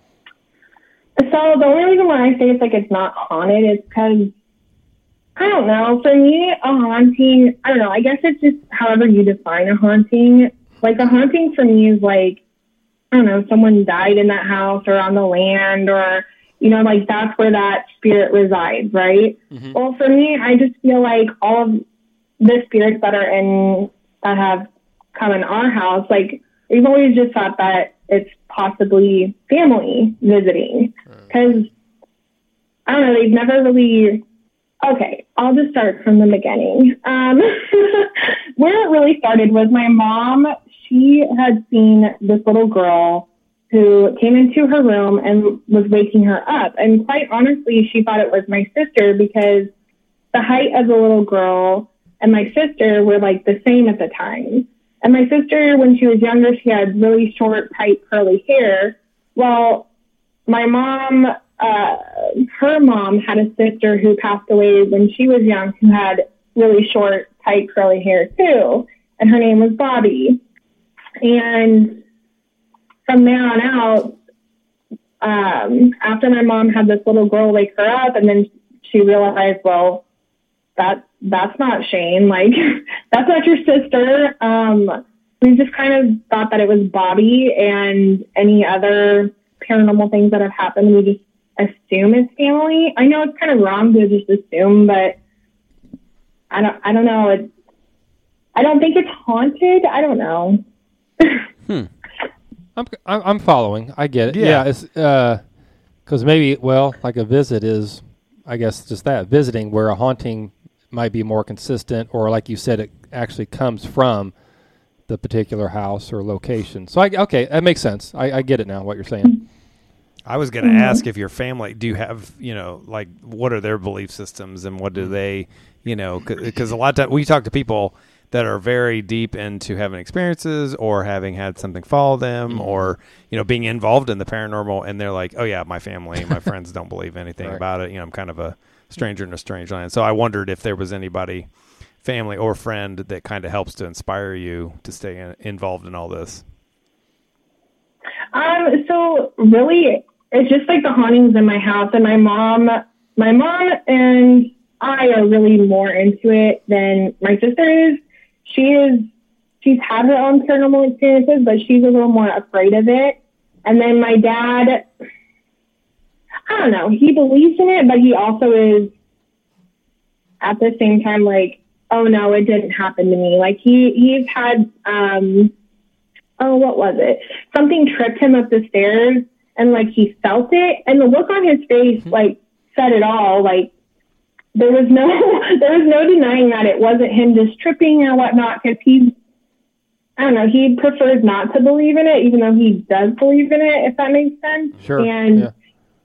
Speaker 5: So the only reason why I say it's not haunted is because I don't know. For me, a haunting, I don't know. I guess it's just however you define a haunting. Like a haunting for me is like, I don't know, someone died in that house or on the land or, like that's where that spirit resides, right? Mm-hmm. Well, for me, I just feel like all of the spirits that have come in our house, like we've always just thought that it's possibly family visiting because, I don't know, they've never really, okay, I'll just start from the beginning. Where it really started was my mom. She had seen this little girl who came into her room and was waking her up. And quite honestly, she thought it was my sister because the height of the little girl and my sister were like the same at the time. And my sister, when she was younger, she had really short, tight, curly hair. Well, my mom, her mom had a sister who passed away when she was young who had really short, tight, curly hair too. And her name was Bobby. And from there on out, after my mom had this little girl wake her up, and then she realized, well, that's not Shane. Like, that's not your sister. we just kind of thought that it was Bobby, and any other paranormal things that have happened, we just assume it's family. I know it's kind of wrong to just assume, but I don't know. I don't think it's haunted. I don't know.
Speaker 2: I'm following. I get it.
Speaker 3: Yeah.
Speaker 2: It's because maybe, well, like a visit is, I guess, just that visiting, where a haunting might be more consistent, or like you said, it actually comes from the particular house or location. So okay, that makes sense. I get it now. What you're saying.
Speaker 3: I was going to ask if your family, do you have, like, what are their belief systems, and what do they, because a lot of times we talk to people that are very deep into having experiences or having had something follow them, or, being involved in the paranormal, and they're like, oh yeah, my family, my friends don't believe anything about it. I'm kind of a stranger in a strange land. So I wondered if there was anybody, family or friend, that kind of helps to inspire you to stay involved in all this.
Speaker 5: So really, it's just like the hauntings in my house, and my mom and I are really more into it than my sister is. She's had her own paranormal experiences, but she's a little more afraid of it. And then my dad, I don't know, he believes in it, but he also is at the same time like, oh no, it didn't happen to me. Like he's had, what was it? Something tripped him up the stairs, and like he felt it, and the look on his face like said it all. Like there was no denying that it wasn't him just tripping or whatnot, because he prefers not to believe in it, even though he does believe in it, if that makes sense.
Speaker 2: Sure.
Speaker 5: And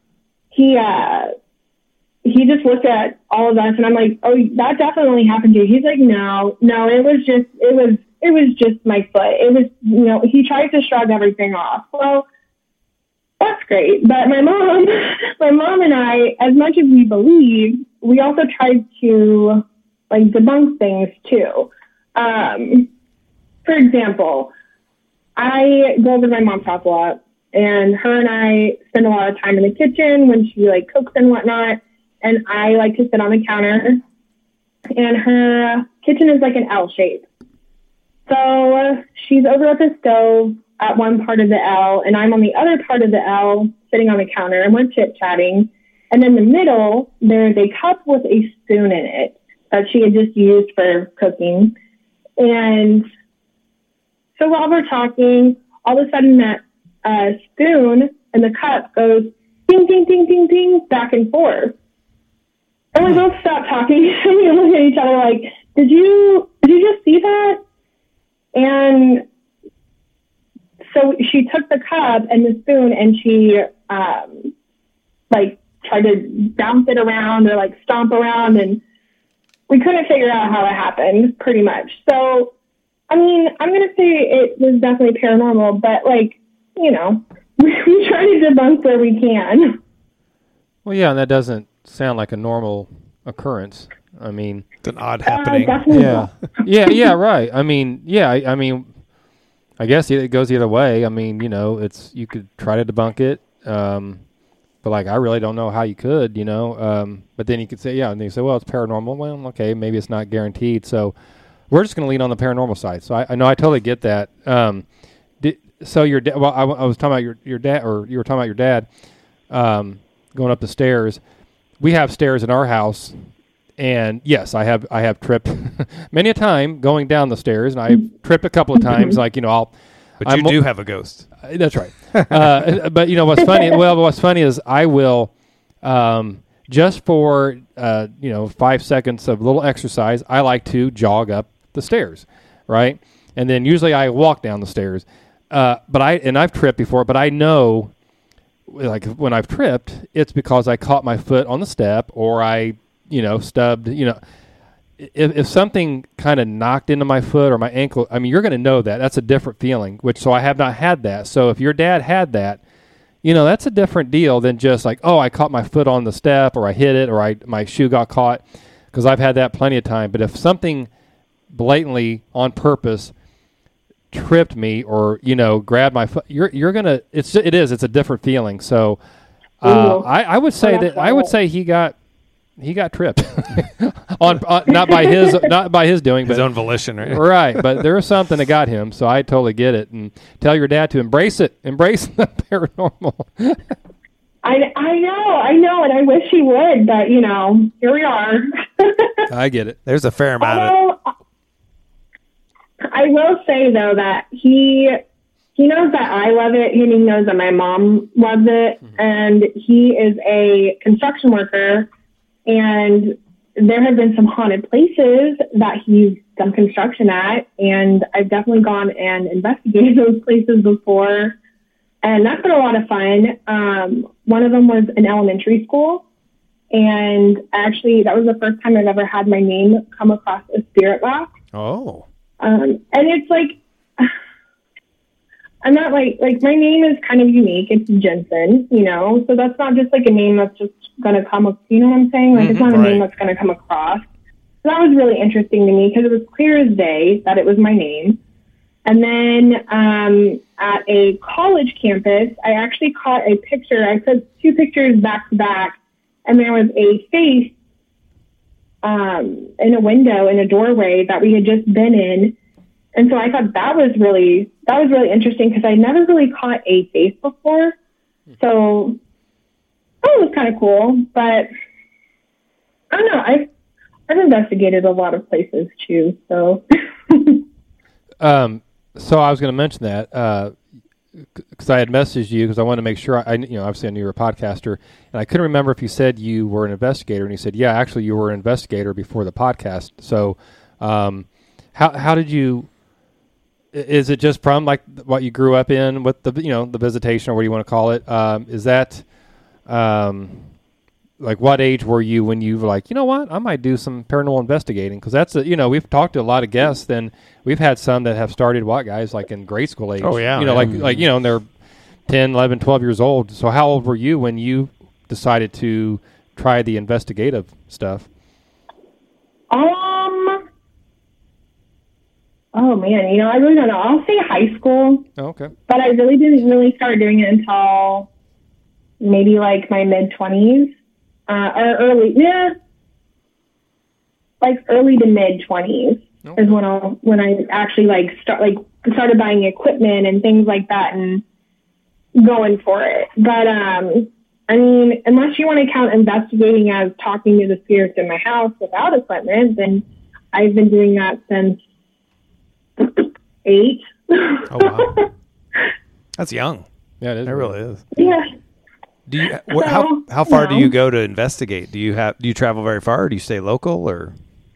Speaker 5: he just looked at all of us, and I'm like, oh, that definitely happened to you. He's like, no, it was just my foot. It was, he tries to shrug everything off. Well, that's great. But my mom and I, as much as we believe, we also tried to like debunk things too. For example, I go over to my mom's house a lot, and her and I spend a lot of time in the kitchen when she like cooks and whatnot. And I like to sit on the counter, and her kitchen is like an L shape. So she's over at the stove at one part of the L, and I'm on the other part of the L sitting on the counter, and we're chit-chatting. And in the middle, there's a cup with a spoon in it that she had just used for cooking. And so while we're talking, all of a sudden that spoon and the cup goes ding, ding, ding, ding, ding, back and forth. And we both stopped talking, and we look at each other like, did you just see that? And so she took the cup and the spoon, and she tried to bounce it around or like stomp around, and we couldn't figure out how it happened, pretty much. So, I mean, I'm going to say it was definitely paranormal, but we try to debunk where we can.
Speaker 2: Well, yeah, and that doesn't sound like a normal occurrence. I mean,
Speaker 3: it's an odd happening.
Speaker 2: Yeah, right. I mean, I guess it goes either way. I mean, you could try to debunk it, but I really don't know how you could, but then you could say, and then you say, well, it's paranormal. Well, okay, maybe it's not guaranteed. So we're just going to lean on the paranormal side. So I know I totally get that. So your dad, well, I was talking about your dad, or you were talking about your dad, going up the stairs. We have stairs in our house, and yes, I have tripped many a time going down the stairs, and I've tripped a couple of times. But you
Speaker 3: do have a ghost.
Speaker 2: That's right. But what's funny? Well, what's funny is I will, just for 5 seconds of little exercise, I like to jog up the stairs, right? And then usually I walk down the stairs. But I've tripped before, but I know, when I've tripped, it's because I caught my foot on the step, or I, stubbed, if something kind of knocked into my foot or my ankle, I mean, you're going to know that. That's a different feeling, so I have not had that. So if your dad had that, that's a different deal than just like, oh, I caught my foot on the step, or I hit it, or my shoe got caught, because I've had that plenty of time. But if something blatantly on purpose tripped me, or grabbed my foot, you're gonna, it's a different feeling. So I would say he got he got tripped on not by his doing,
Speaker 3: His
Speaker 2: but
Speaker 3: own volition, right?
Speaker 2: right. But there was something that got him, so I totally get it. And tell your dad to embrace the paranormal.
Speaker 5: I know, and I wish he would, but here we are.
Speaker 2: I get it.
Speaker 3: There's a fair amount of.
Speaker 5: I will say though that he knows that I love it, and he knows that my mom loves it, and he is a construction worker, and there have been some haunted places that he's done construction at, and I've definitely gone and investigated those places before, and that's been a lot of fun. One of them was an elementary school, and actually that was the first time I've ever had my name come across a spirit box.
Speaker 3: Oh.
Speaker 5: And it's like, I'm not like my name is kind of unique. It's Jensen, so that's not just like a name that's just going to come up, you know what I'm saying? Like it's not a name that's going to come across. So that was really interesting to me because it was clear as day that it was my name. And then at a college campus, I actually caught a picture. I took two pictures back to back, and there was a face in a window in a doorway that we had just been in. And so I thought that was really interesting because I never really caught a face before. So that was kind of cool, but I don't know. I've investigated a lot of places too. So,
Speaker 2: so I was going to mention that, because I had messaged you because I wanted to make sure obviously I knew you were a podcaster, and I couldn't remember if you said you were an investigator, and you said, yeah, actually you were an investigator before the podcast. So, how did you, is it just from like what you grew up in with the, the visitation or what do you want to call it? Is that, like what age were you when you were like, you know what, I might do some paranormal investigating? Because that's we've talked to a lot of guests, and we've had some that have started guys like in grade school age.
Speaker 3: Oh yeah,
Speaker 2: and they're 10, 11, 12 years old. So how old were you when you decided to try the investigative stuff?
Speaker 5: Oh man, I really don't know. I'll say high school.
Speaker 2: Oh, okay. But
Speaker 5: I really didn't really start doing it until maybe like my mid-20s. Or early to mid-20s is when I actually started buying equipment and things like that and going for it. But unless you want to count investigating as talking to the spirits in my house without equipment, then I've been doing that since 8.
Speaker 3: Oh wow, that's young.
Speaker 2: Yeah, it is.
Speaker 3: It really is.
Speaker 5: Yeah.
Speaker 3: Do you how far do you go to investigate? Do you travel very far, or do you stay local, or?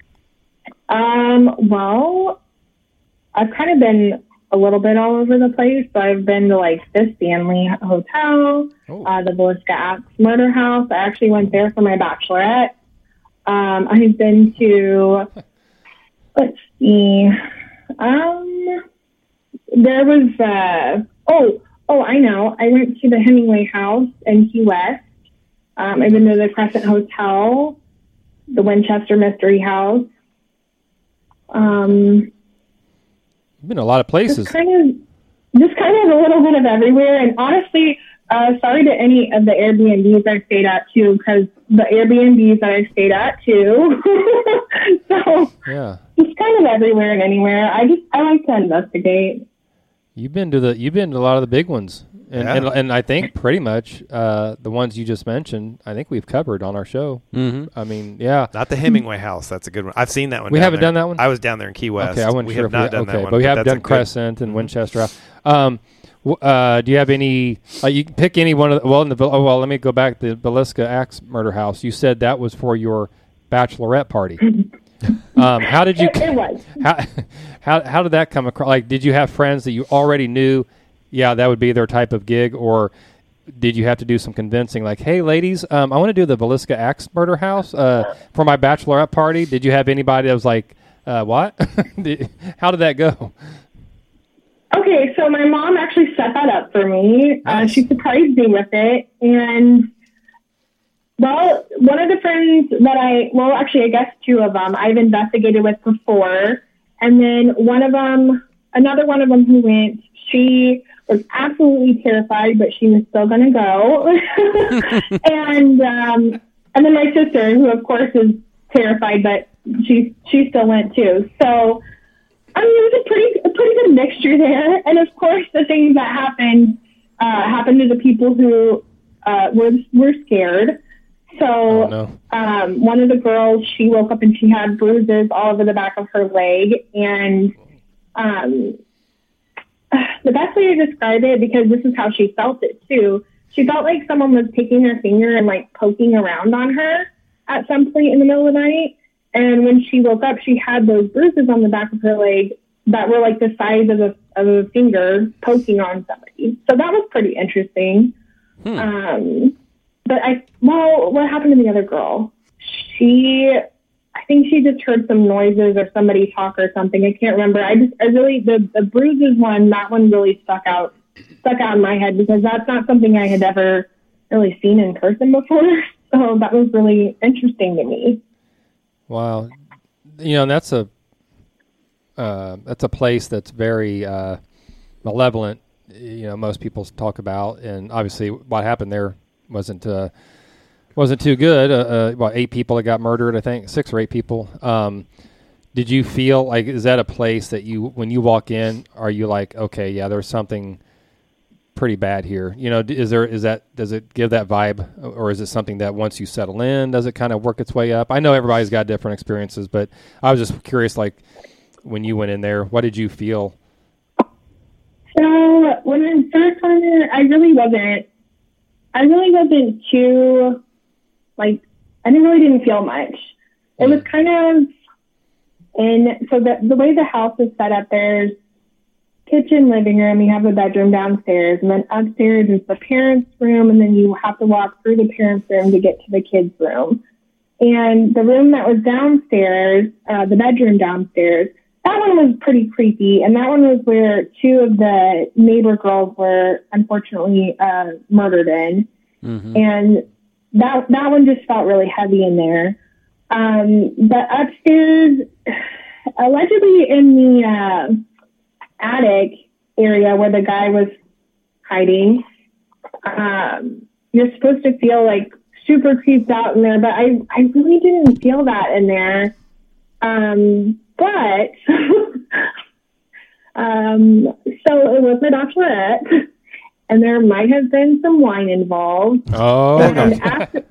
Speaker 5: Well, I've kind of been a little bit all over the place. So I've been to like the Stanley Hotel, the Villisca Axe Murder House. I actually went there for my bachelorette. I've been to, let's see, there was I know. I went to the Hemingway House in Key West. I've been to the Crescent Hotel, the Winchester Mystery House.
Speaker 2: You've been a lot of places.
Speaker 5: Just kind of a little bit of everywhere. And honestly, sorry to any of the Airbnbs I've stayed at too, because the Airbnbs that I've stayed at too. So
Speaker 2: yeah,
Speaker 5: just kind of everywhere and anywhere. I like to investigate.
Speaker 2: You've been to a lot of the big ones, and I think pretty much the ones you just mentioned, I think we've covered on our show.
Speaker 4: Mm-hmm.
Speaker 2: I mean, yeah,
Speaker 3: not the Hemingway House. That's a good one. I've seen that one.
Speaker 2: We haven't done that one.
Speaker 3: I was down there in Key West.
Speaker 2: Okay, I wasn't
Speaker 3: we
Speaker 2: sure
Speaker 3: have not done that one,
Speaker 2: but we have done Crescent and Winchester. Do you have any? You can pick any one of the. Well, let me go back to the Villisca Axe Murder House. You said that was for your bachelorette party. How did you?
Speaker 5: It was.
Speaker 2: How did that come across? Like, did you have friends that you already knew? Yeah, that would be their type of gig, or did you have to do some convincing? Like, hey, ladies, I want to do the Villisca Axe Murder House for my bachelorette party. Did you have anybody that was like, what? How did that go?
Speaker 5: Okay, so my mom actually set that up for me.
Speaker 2: Nice.
Speaker 5: She surprised me with it, and. Well, one of the friends that I guess two of them I've investigated with before. And then another one of them who went, she was absolutely terrified, but she was still going to go. And And then my sister, who of course is terrified, but she still went too. So, I mean, it was a pretty good mixture there. And of course, the things that happened to the people who were scared. So, one of the girls, she woke up and she had bruises all over the back of her leg. And the best way to describe it, because this is how she felt it too, she felt like someone was taking their finger and like poking around on her at some point in the middle of the night. And when she woke up, she had those bruises on the back of her leg that were like the size of a finger poking on somebody. So that was pretty interesting. But what happened to the other girl? I think she just heard some noises or somebody talk or something. I can't remember. I really, the bruises one, that one really stuck out in my head because that's not something I had ever really seen in person before. So that was really interesting to me.
Speaker 2: Wow. And that's a place that's very malevolent. Most people talk about, and obviously what happened there wasn't too good. About 8 people that got murdered, I think 6 or 8 people. Did you feel like, is that a place that when you walk in, are you like, okay, yeah, there's something pretty bad here? Does it give that vibe, or is it something that once you settle in, does it kind of work its way up? I know everybody's got different experiences, but I was just curious, like when you went in there, what did you feel?
Speaker 5: So when I first went in, I really wasn't too, like, I didn't feel much. It was kind of, so the way the house is set up, there's kitchen, living room, you have a bedroom downstairs, and then upstairs is the parents' room, and then you have to walk through the parents' room to get to the kids' room. And the room that was downstairs, the bedroom downstairs, that one was pretty creepy, and that one was where 2 of the neighbor girls were unfortunately murdered in. Mm-hmm. And that one just felt really heavy in there. But upstairs, allegedly in the attic area where the guy was hiding, you're supposed to feel like super creeped out in there, but I really didn't feel that in there. But so it was a bachelorette, and there might have been some wine involved.
Speaker 2: Oh,
Speaker 5: and after,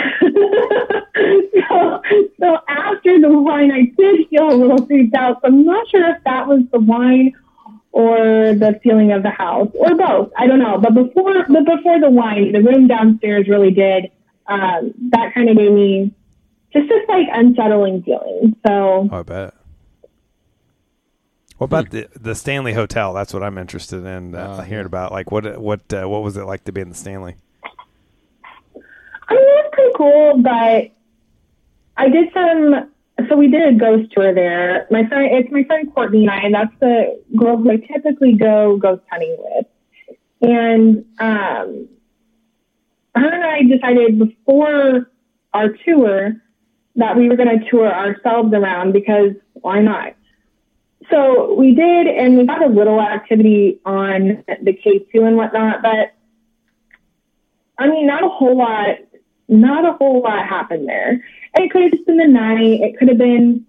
Speaker 5: so after the wine, I did feel a little freaked out. So I'm not sure if that was the wine or the feeling of the house, or both. I don't know. But before the wine, the room downstairs really did. That kind of gave me just this like unsettling feeling. So
Speaker 3: I bet. What about the Stanley Hotel? That's what I'm interested in hearing about. Like, what was it like to be in the Stanley?
Speaker 5: I mean, it was pretty cool, but I did so we did a ghost tour there. It's my friend Courtney and I, and that's the girl who I typically go ghost hunting with. And her and I decided before our tour that we were going to tour ourselves around because why not? So we did, and we got a little activity on the K2 and whatnot, but I mean, not a whole lot happened there. And it could have just been the night. It could have been,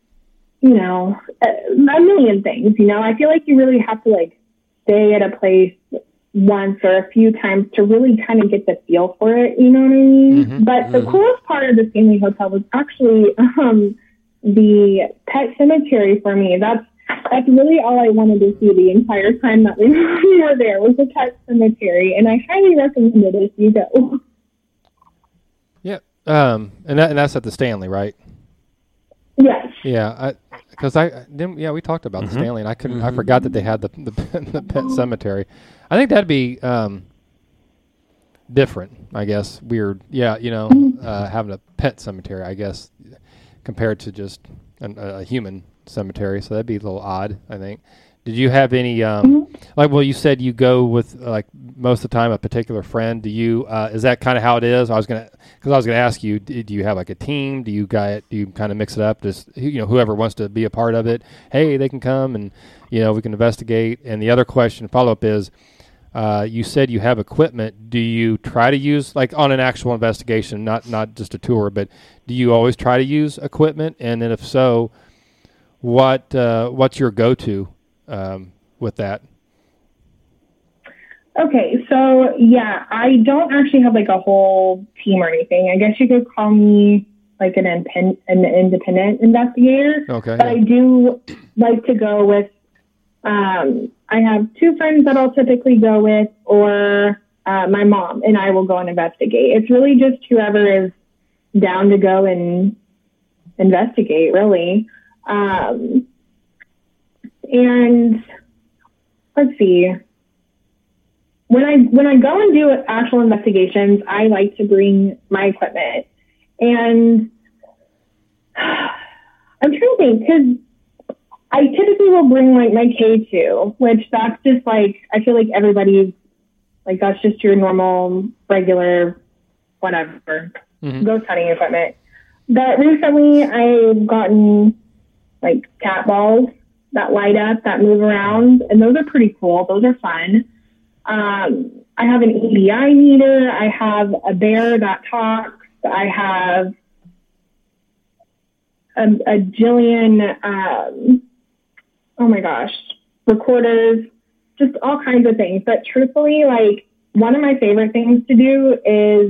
Speaker 5: a million things, I feel like you really have to like stay at a place once or a few times to really kind of get the feel for it. You know what I mean? Mm-hmm, but the coolest part of the Stanley Hotel was actually, the pet cemetery for me. That's really all I wanted to see the entire time that we were there was the pet cemetery, and I highly recommend it if you go.
Speaker 2: Yeah, and that's at the Stanley, right?
Speaker 5: Yes.
Speaker 2: Yeah, we talked about the Stanley, and I forgot that they had the pet cemetery. I think that'd be different, I guess. Weird, yeah. Having a pet cemetery, I guess, compared to just a human cemetery, so that'd be a little odd, I think. Did you have any you said you go with like most of the time a particular friend? Do you is that kind of how it is? I was gonna ask you, do you have like a team? Do you kind of mix it up? Just whoever wants to be a part of it, hey, they can come and we can investigate. And the other question follow up is, You said you have equipment. Do you try to use, like on an actual investigation, not just a tour, but do you always try to use equipment? And then if so, what's your go-to with that?
Speaker 5: Okay, so yeah, I don't actually have like a whole team or anything. I guess you could call me like an independent investigator.
Speaker 2: Okay.
Speaker 5: But I do like to go with, I have 2 friends that I'll typically go with, or my mom and I will go and investigate. It's really just whoever is down to go and investigate, really. And let's see. When I go and do actual investigations, I like to bring my equipment. And I'm trying to think, because I typically will bring like my K2, which that's just like, I feel like everybody's like, that's just your normal, regular, whatever, ghost hunting equipment. But recently I've gotten like cat balls that light up, that move around, and those are pretty cool. Those are fun. I have an EDI meter. I have a bear that talks. I have a jillion, oh my gosh, recorders, just all kinds of things. But truthfully, like one of my favorite things to do is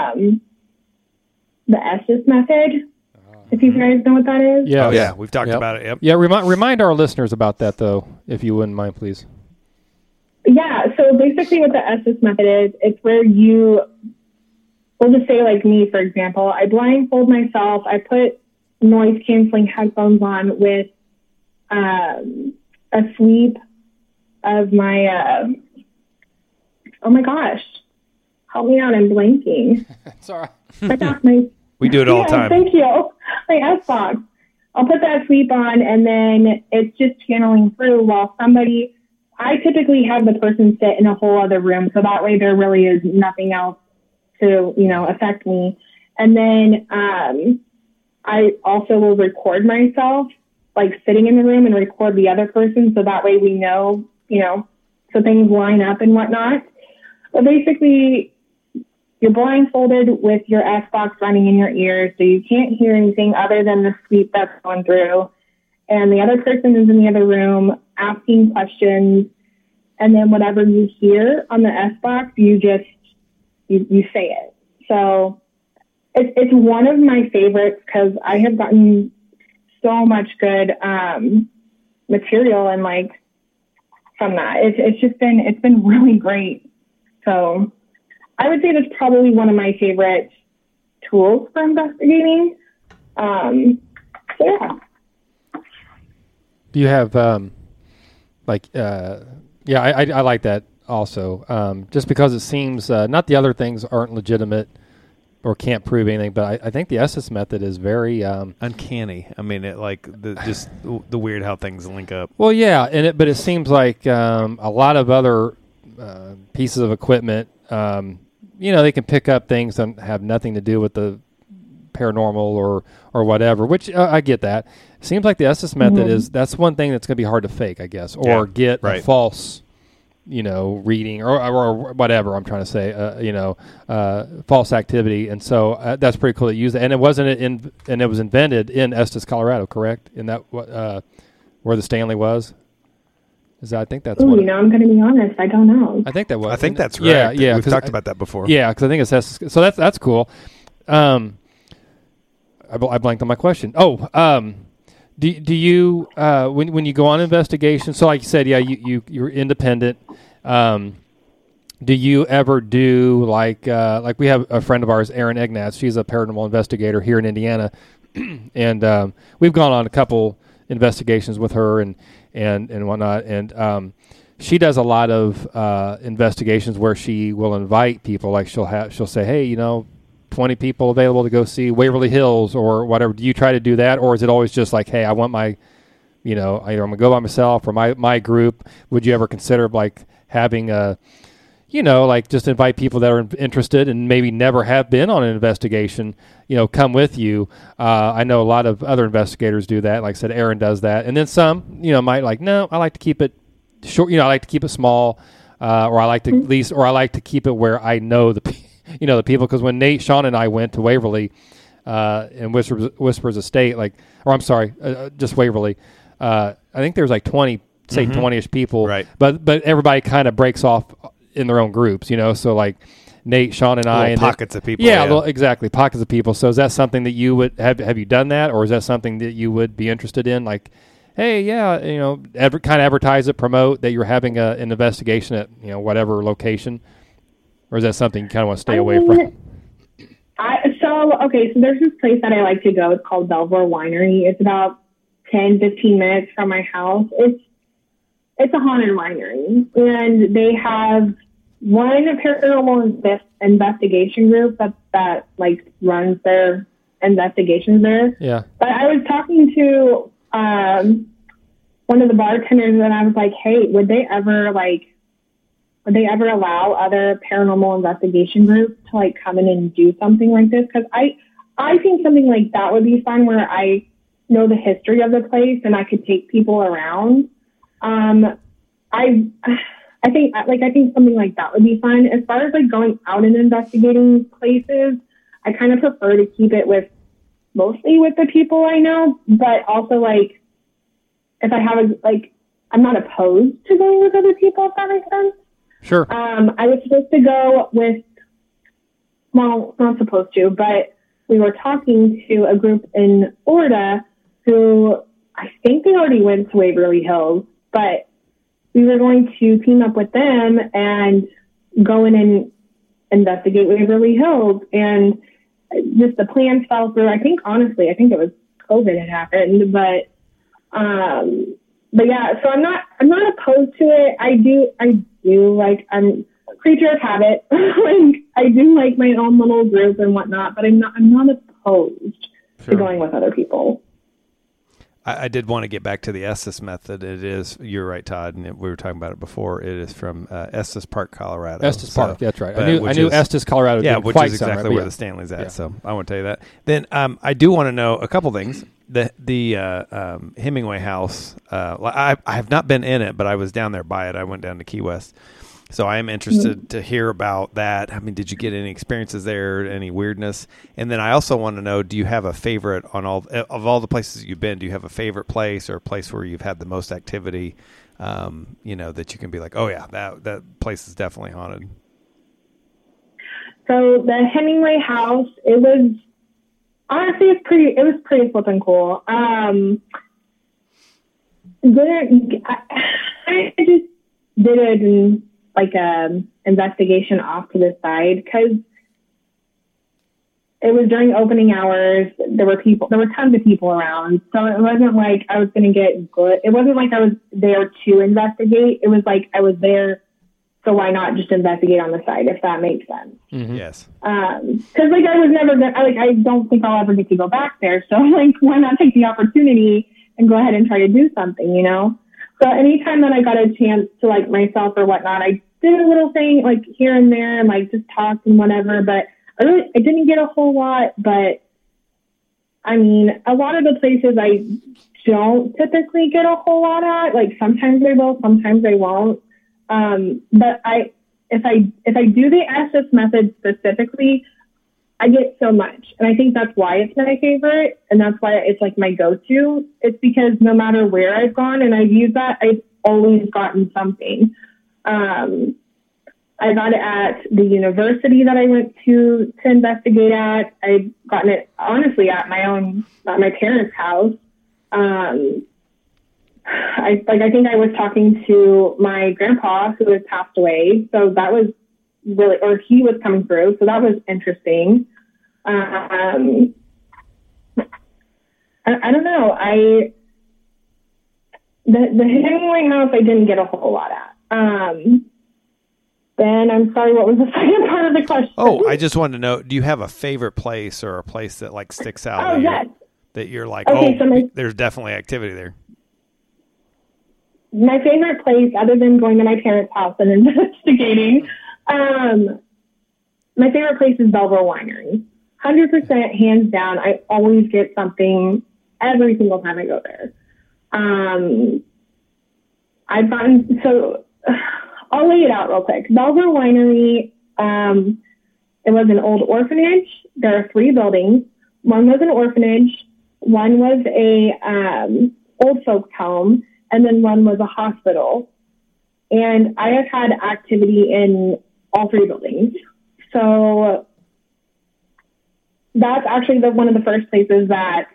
Speaker 5: the Estes method. If you guys know what that is.
Speaker 2: Yeah.
Speaker 3: Oh, yeah. We've talked about it. Yep.
Speaker 2: Yeah. Remind our listeners about that, though, if you wouldn't mind, please.
Speaker 5: Yeah, so basically what the Estes method is, it's where we'll just say like me, for example, I blindfold myself, I put noise canceling headphones on with a sweep of my, oh my gosh, help me out, I'm blanking.
Speaker 2: It's all right.
Speaker 3: We do it all the time.
Speaker 5: Thank you. My S-Box. I'll put that sweep on, and then it's just channeling through while I typically have the person sit in a whole other room, so that way there really is nothing else to, affect me. And then I also will record myself, like sitting in the room and record the other person, so that way we know, so things line up and whatnot. But basically, you're blindfolded with your S-Box running in your ears, so you can't hear anything other than the sweep that's going through. And the other person is in the other room asking questions, and then whatever you hear on the S-Box, you just, you say it. So it's one of my favorites because I have gotten so much good material and like from that. It's been really great. So I would say that's probably one of my favorite tools for investigating. So yeah.
Speaker 2: Do you have I like that also. Just because it seems not the other things aren't legitimate or can't prove anything, but I think the Estes method is very
Speaker 3: uncanny. I mean, it just the weird how things link up.
Speaker 2: Well, yeah, but it seems like a lot of other pieces of equipment, they can pick up things that have nothing to do with the paranormal or whatever, which I get that. It seems like the Estes method that's one thing that's going to be hard to fake, I guess, or get a false, reading or whatever I'm trying to say, false activity. And so that's pretty cool to use it. And it was invented in Estes, Colorado, correct? In that where the Stanley was. I think that's.
Speaker 5: I'm going to be honest. I don't know.
Speaker 2: I think that was.
Speaker 3: I think that's right.
Speaker 2: Yeah.
Speaker 3: We've talked about that before.
Speaker 2: Yeah, because I think it's Estes. So that's cool. I blanked on my question. Do you when you go on investigation? So like you said, you're independent. Do you ever do like we have a friend of ours, Erin Ignatz. She's a paranormal investigator here in Indiana, and we've gone on a couple investigations with her and whatnot. And she does a lot of investigations where she will invite people. Like she'll say, hey, 20 people available to go see Waverly Hills or whatever. Do you try to do that, or is it always just like, hey, I want my, either I'm gonna go by myself or my group? Would you ever consider like having a, like just invite people that are interested and maybe never have been on an investigation, come with you? I know a lot of other investigators do that. Like I said, Erin does that, and then some, might like, no, I like to keep it short. I like to keep it small. or I like to at least, or I like to keep it where I know the people. Because when Nate, Sean, and I went to Waverly and Whispers Estate, just Waverly, I think there's like 20-ish people,
Speaker 3: right?
Speaker 2: But everybody kind of breaks off in their own groups, So like Nate, Sean, and I, and
Speaker 3: pockets of people,
Speaker 2: exactly, pockets of people. So is that something that you would have you done that, or is that something that you would be interested in, like? Hey, yeah, kind of advertise it, promote that you're having an investigation at whatever location, or is that something you kind of want to stay away from?
Speaker 5: So there's this place that I like to go. It's called Belvoir Winery. It's about 10-15 minutes from my house. It's a haunted winery, and they have one paranormal investigation group that like runs their investigations there.
Speaker 2: Yeah.
Speaker 5: But I was talking to one of the bartenders, and I was like, hey, would they ever allow other paranormal investigation groups to like come in and do something like this? Because I think something like that would be fun, where I know the history of the place and I could take people around. I think something like that would be fun. As far as like going out and investigating places, I kind of prefer to keep it mostly with the people I know, but also like if I have I'm not opposed to going with other people, if that makes sense.
Speaker 2: Sure.
Speaker 5: I was supposed to go with, well, not supposed to, but we were talking to a group in Florida who I think they already went to Waverly Hills, but we were going to team up with them and go in and investigate Waverly Hills. And just the plans fell through. I think it was COVID had happened, but yeah, so I'm not opposed to it. I do like, I'm a creature of habit. Like I do like my own little group and whatnot, but I'm not opposed to going with other people.
Speaker 3: I did want to get back to the Estes method. It is, you're right, Todd, and we were talking about it before. It is from Estes Park, Colorado.
Speaker 2: Estes Park, that's right. I knew Estes, Colorado.
Speaker 3: Yeah, which is exactly where the Stanley's at. Yeah. So I want to tell you that. Then I do want to know a couple things. The Hemingway House. I have not been in it, but I was down there by it. I went down to Key West. So I am interested to hear about that. I mean, did you get any experiences there, any weirdness? And then I also want to know, do you have a favorite on all the places you've been? Do you have a favorite place or a place where you've had the most activity, that you can be like, oh, yeah, that place is definitely haunted?
Speaker 5: So the Hemingway House, it was pretty flippin' cool. I just did it like investigation off to the side because it was during opening hours. There were tons of people around. So it wasn't like I was going to get good. It wasn't like I was there to investigate. It was like I was there. So why not just investigate on the side, if that makes sense?
Speaker 3: Mm-hmm. Yes.
Speaker 5: Cause like I was never I don't think I'll ever get to go back there. So like, why not take the opportunity and go ahead and try to do something, So anytime that I got a chance to like myself or whatnot, I did a little thing like here and there and like just talked and whatever, but I didn't get a whole lot. But I mean, a lot of the places I don't typically get a whole lot at, like sometimes I will, sometimes I won't. But if I do the Estes method specifically, I get so much. And I think that's why it's my favorite. And that's why it's like my go-to. It's because no matter where I've gone and I've used that, I've always gotten something. I got it at the university that I went to investigate at. I've gotten it honestly at my parents' house. I think I was talking to my grandpa who has passed away. So that was he was coming through. So that was interesting. I don't know. The Hemingway House, I didn't get a whole lot at. Ben, I'm sorry, what was the second part of the question?
Speaker 3: Oh, I just wanted to know, do you have a favorite place or a place that like sticks out that you're like, there's definitely activity there?
Speaker 5: My favorite place, other than going to my parents' house and investigating, my favorite place is Belvoir Winery. 100% hands down. I always get something every single time I go there. I've gotten, so I'll lay it out real quick. Belvoir Winery, it was an old orphanage. There are 3 buildings. One was an orphanage, one was a old folks home, and then one was a hospital. And I have had activity in all 3 buildings. So that's actually one of the first places that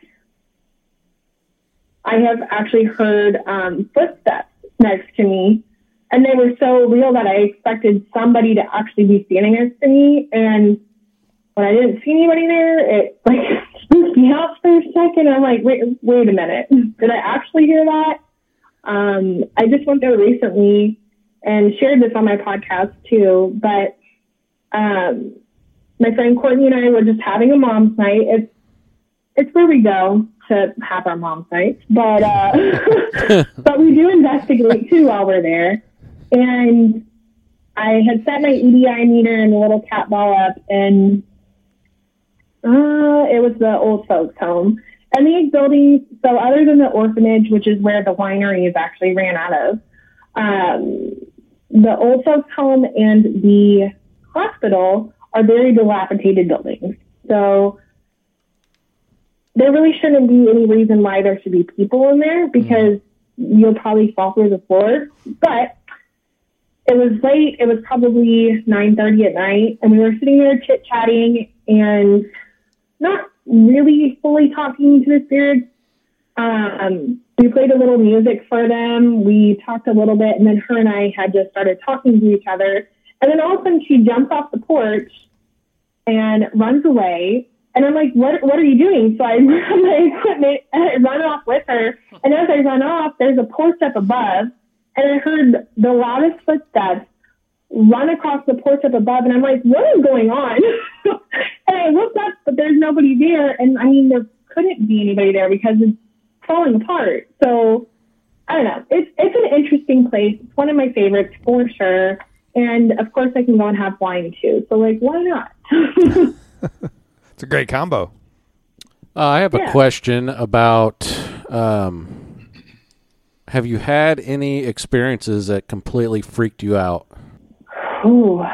Speaker 5: I have actually heard footsteps next to me. And they were so real that I expected somebody to actually be standing next to me. And when I didn't see anybody there, it like spooked me out for a second. I'm like, wait a minute. Did I actually hear that? I just went there recently and shared this on my podcast too. But my friend Courtney and I were just having a mom's night. It's where we go to have our mom's night. But but we do investigate too while we're there. And I had set my EDI meter and the little cat ball up, and it was the old folks home. And these buildings, so other than the orphanage, which is where the winery is actually ran out of, the old folks home and the hospital are very dilapidated buildings. So there really shouldn't be any reason why there should be people in there, because you'll probably fall through the floor. But it was late. It was probably 9:30 at night, and we were sitting there chit-chatting and not really fully talking to the spirits. We played a little music for them. We talked a little bit, and then her and I had just started talking to each other. And then all of a sudden, she jumps off the porch and runs away. And I'm like, what are you doing? So I grab my equipment and I run off with her. And as I run off, there's a porch up above. And I heard the loudest footsteps run across the porch up above. And I'm like, what is going on? And I looked up, but there's nobody there. And I mean, there couldn't be anybody there because it's falling apart. So I don't know. It's an interesting place. It's one of my favorites for sure. And of course I can go and have wine too. So like, why not?
Speaker 3: It's a great combo.
Speaker 4: I have a question about, have you had any experiences that completely freaked you out?
Speaker 5: Oh,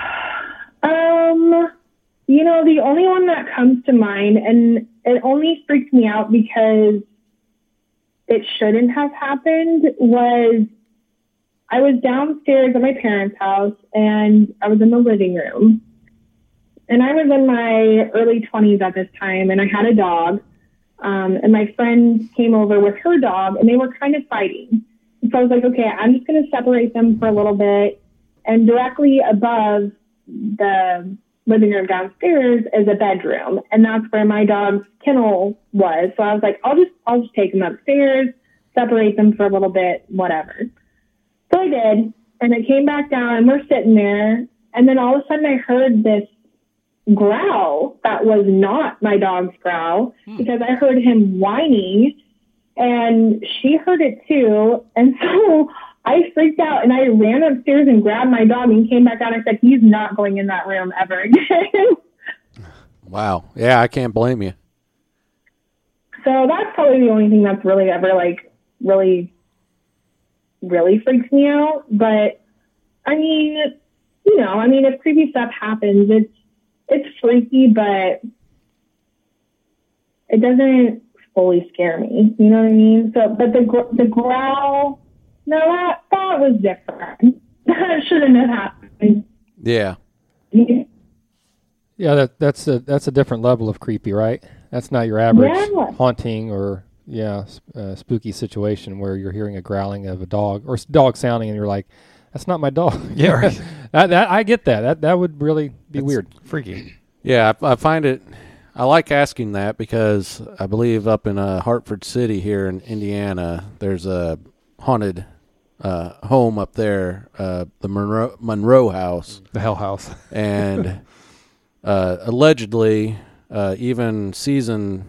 Speaker 5: the only one that comes to mind, and it only freaked me out because it shouldn't have happened, was I was downstairs at my parents' house and I was in the living room. And I was in my early 20s at this time, and I had a dog. And my friend came over with her dog, and they were kind of fighting. And so I was like, okay, I'm just going to separate them for a little bit. And directly above the living room downstairs is a bedroom, and that's where my dog's kennel was. So I was like, I'll just take them upstairs, separate them for a little bit, whatever. So I did, and I came back down, and we're sitting there, and then all of a sudden I heard this growl that was not my dog's growl, because I heard him whining, and she heard it too. And so I freaked out, and I ran upstairs and grabbed my dog and came back out. I said, he's not going in that room ever again.
Speaker 4: Wow. Yeah, I can't blame you.
Speaker 5: So that's probably the only thing that's really ever really freaks me out. But I mean, if creepy stuff happens, it's freaky, but it doesn't fully scare me. You know what I mean? So, but the growl, no, that was different. That shouldn't have happened.
Speaker 4: Yeah.
Speaker 2: Yeah, that's a different level of creepy, right? That's not your average haunting or spooky situation where you're hearing a growling of a dog or dog sounding, and you're like, that's not my dog.
Speaker 3: Yeah, right.
Speaker 2: that I get that. That would really be weird.
Speaker 3: Freaky.
Speaker 4: Yeah, I find it. I like asking that because I believe up in Hartford City here in Indiana, there's a haunted home up there, the Monroe House,
Speaker 2: The Hell House,
Speaker 4: and allegedly, even seasoned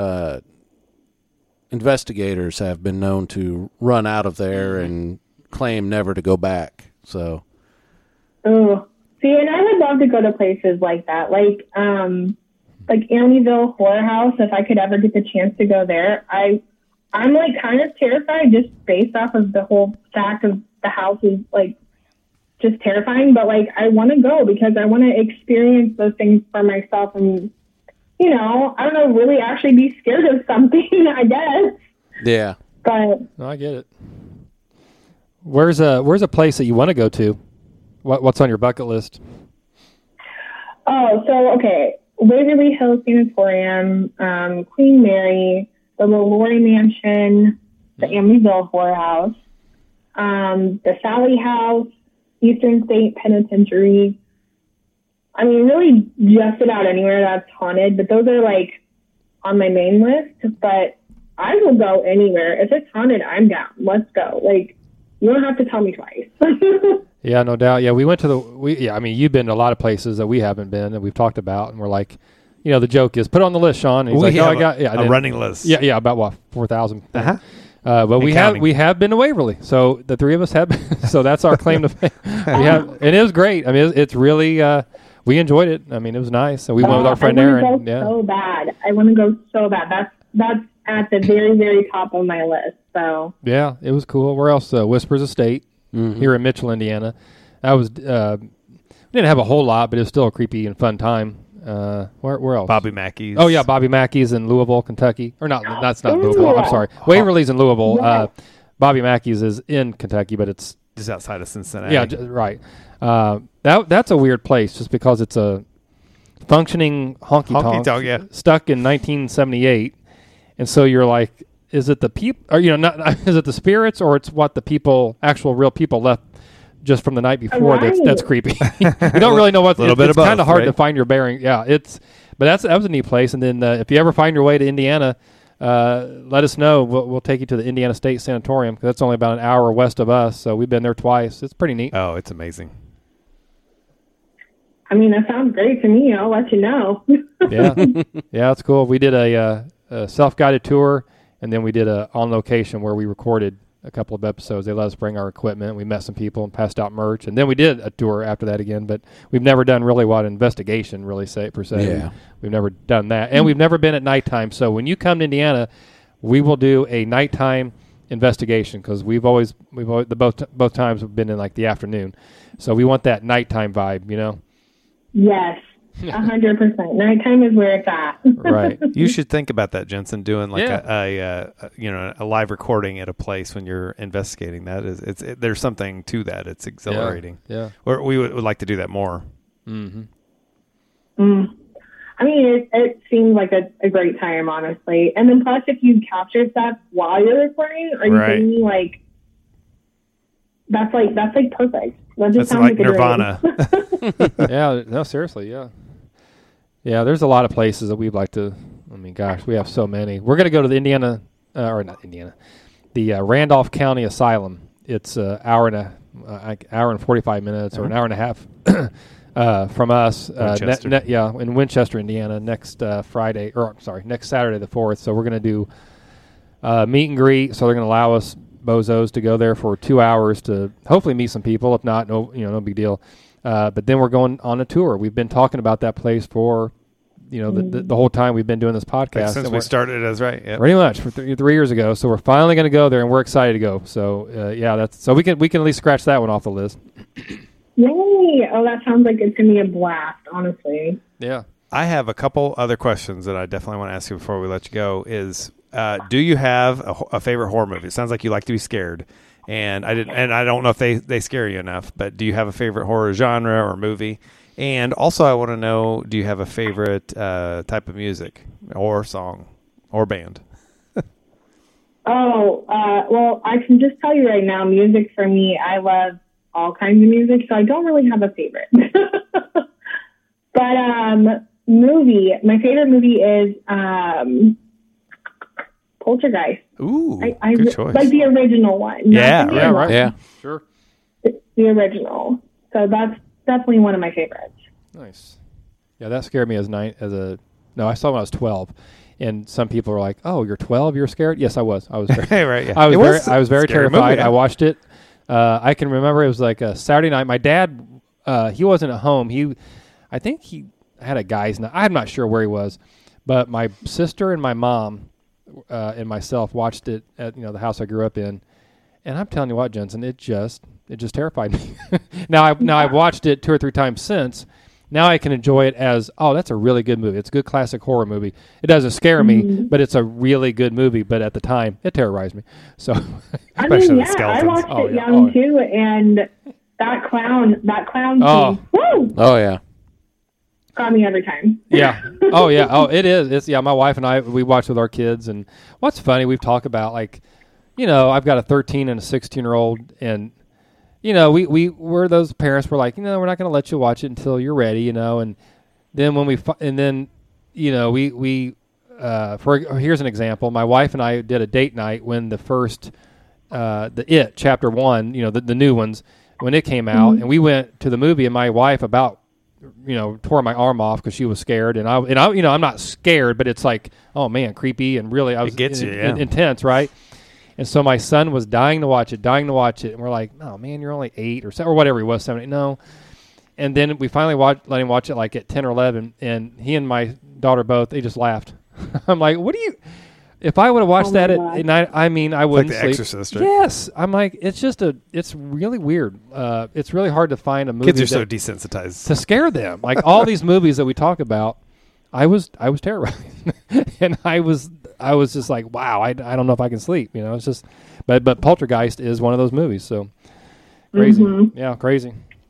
Speaker 4: investigators have been known to run out of there and claim never to go back. So,
Speaker 5: oh, see, and I would love to go to places like that, like Amityville Horror House. If I could ever get the chance to go there, I'm like kind of terrified just based off of the whole fact of the house is like just terrifying. But like, I want to go because I want to experience those things for myself, and I don't know, really actually be scared of something. I guess.
Speaker 4: Yeah.
Speaker 5: But
Speaker 2: No, I get it. Where's a place that you want to go to? What's on your bucket list?
Speaker 5: Oh, so, okay. Waverly Hills Sanatorium, Queen Mary, the LaLaurie Mansion, the Amityville Horror House, the Sally House, Eastern State Penitentiary. I mean, really just about anywhere that's haunted, but those are like on my main list. But I will go anywhere. If it's haunted, I'm down. Let's go. Like, you don't have to tell me twice.
Speaker 2: Yeah, no doubt. Yeah, we went to I mean, you've been to a lot of places that we haven't been that we've talked about, and we're like, the joke is put it on the list, Sean. And he's like, I got
Speaker 3: a running list.
Speaker 2: Yeah, about what 4,000.
Speaker 3: Uh-huh.
Speaker 2: But we
Speaker 3: counting.
Speaker 2: have been to Waverly, so the three of us have been. So that's our claim to fame. And it was great. I mean, it's really we enjoyed it. I mean, it was nice. So we went with our friend Aaron.
Speaker 5: I want to go so bad. That's at the very, very top of my list. So
Speaker 2: yeah, it was cool. Where else? Whispers Estate here in Mitchell, Indiana. That was we didn't have a whole lot, but it was still a creepy and fun time. Where else?
Speaker 3: Bobby Mackey's.
Speaker 2: Oh yeah, Bobby Mackey's in Louisville, Kentucky. Or not? That's not Louisville. I'm sorry. Waverly's in Louisville.
Speaker 5: Yeah.
Speaker 2: Bobby Mackey's is in Kentucky, but it's
Speaker 3: just outside of Cincinnati.
Speaker 2: yeah, right. That's a weird place, just because it's a functioning honky tonk
Speaker 3: yeah.
Speaker 2: stuck in 1978, and so you're like, is it the people? Or not? Is it the spirits, or it's what the actual real people left just from the night before?
Speaker 5: Right.
Speaker 2: That's creepy. You don't really know what. It's kind of hard to find your bearing. Yeah, but that was a neat place. And then if you ever find your way to Indiana, let us know. We'll take you to the Indiana State Sanatorium, because that's only about an hour west of us. So we've been there twice. It's pretty neat.
Speaker 3: Oh, it's amazing.
Speaker 5: I mean, that sounds great to me. I'll let you know.
Speaker 2: Yeah, it's cool. We did a self-guided tour, and then we did a on location where we recorded a couple of episodes. They let us bring our equipment. We met some people and passed out merch, and then we did a tour after that again. But we've never done really what investigation really per se.
Speaker 4: Yeah.
Speaker 2: We've never done that, and we've never been at nighttime. So when you come to Indiana, we will do a nighttime investigation, because we've always both times we've been in like the afternoon. So we want that nighttime vibe,
Speaker 5: Yes, 100%. Nighttime is where it's at.
Speaker 2: Right.
Speaker 3: You should think about that, Jensen, doing like
Speaker 2: Yeah.
Speaker 3: a live recording at a place when you're investigating. That is, there's something to that. It's exhilarating.
Speaker 2: Yeah.
Speaker 3: We would like to do that more.
Speaker 2: Mm-hmm.
Speaker 5: I mean, it seems like a great time, honestly. And then plus, if you capture stuff while you're recording, are you kidding me? Like, that's perfect. That just
Speaker 3: That's
Speaker 5: sounds
Speaker 3: like
Speaker 5: like a
Speaker 3: Nirvana.
Speaker 2: Yeah, no, seriously, yeah. Yeah, there's a lot of places that we'd like to. I mean, gosh, we have so many. We're going to go to the the Randolph County Asylum. It's an hour and 45 minutes, or an hour and a half from us.
Speaker 3: Winchester.
Speaker 2: In Winchester, Indiana, next Saturday the 4th. So we're going to do meet and greet. So they're going to allow us bozos to go there for 2 hours to hopefully meet some people. If not, no big deal. But then we're going on a tour. We've been talking about that place for, the whole time we've been doing this podcast.
Speaker 3: Since we started, that's right. Yep.
Speaker 2: Pretty much for 3 years ago. So we're finally going to go there, and we're excited to go. So so we can at least scratch that one off the list.
Speaker 5: Yay! Oh, that sounds like it's going to be a blast, honestly.
Speaker 2: Yeah.
Speaker 3: I have a couple other questions that I definitely want to ask you before we let you go. Do you have a favorite horror movie? It sounds like you like to be scared, and I don't know if they scare you enough. But do you have a favorite horror genre or movie? And also, I want to know, do you have a favorite type of music, or song, or band?
Speaker 5: Well, I can just tell you right now, music for me, I love all kinds of music, so I don't really have a favorite. But movie, my favorite movie is Poltergeist.
Speaker 3: Ooh,
Speaker 5: I
Speaker 3: good choice.
Speaker 5: Like the original one.
Speaker 3: Yeah,
Speaker 5: not the new one.
Speaker 4: Yeah.
Speaker 2: Sure.
Speaker 5: The original. So that's definitely one of my favorites.
Speaker 2: Nice. Yeah, that scared me I saw when I was 12. And some people were like, "Oh, you're 12, you're scared?" Yes, I was. I was very,
Speaker 3: right, yeah.
Speaker 2: I was very
Speaker 3: scary
Speaker 2: terrified.
Speaker 3: movie, yeah.
Speaker 2: I watched it. I can remember it was like a Saturday night. My dad, he wasn't at home. I think he had a guy's night. I'm not sure where he was, but my sister and my mom and myself watched it at the house I grew up in. And I'm telling you what, Jensen, it just it just terrified me. Now I've watched it 2 or 3 times since. Now I can enjoy it as, oh, that's a really good movie. It's a good classic horror movie. It doesn't scare me, but it's a really good movie. But at the time, it terrorized me. So,
Speaker 3: especially the
Speaker 5: I
Speaker 3: skeletons.
Speaker 5: watched it young too, and that clown scene, woo!
Speaker 4: Oh yeah.
Speaker 5: Got me every time.
Speaker 2: Yeah. Oh, yeah. Oh, it is. It's my wife and I, we watch with our kids. And what's funny, we've talked about, like, I've got a 13 and a 16-year-old, and, we're those parents, we're like, we're not going to let you watch it until you're ready, and then when here's an example. My wife and I did a date night when the first, the It, Chapter 1, the new ones, when it came out, and we went to the movie, and my wife tore my arm off because she was scared, and I'm not scared, but it's like, oh man, creepy, and really,
Speaker 3: It gets you,
Speaker 2: intense, right? And so my son was dying to watch it, and we're like, oh man, you're only 8 or whatever he was, 7, 8, no. And then we finally let him watch it like at 10 or 11, and he and my daughter both, they just laughed. I'm like, if I would have watched that at night, I wouldn't
Speaker 3: like The
Speaker 2: sleep.
Speaker 3: Exorcist, right?
Speaker 2: Yes. I'm like, it's really weird. It's really hard to find a movie.
Speaker 3: Kids are so desensitized
Speaker 2: to scare them. Like all these movies that we talk about, I was terrorized. And I was just like, wow, I don't know if I can sleep. It's just, but Poltergeist is one of those movies. So crazy. Mm-hmm. Yeah. Crazy.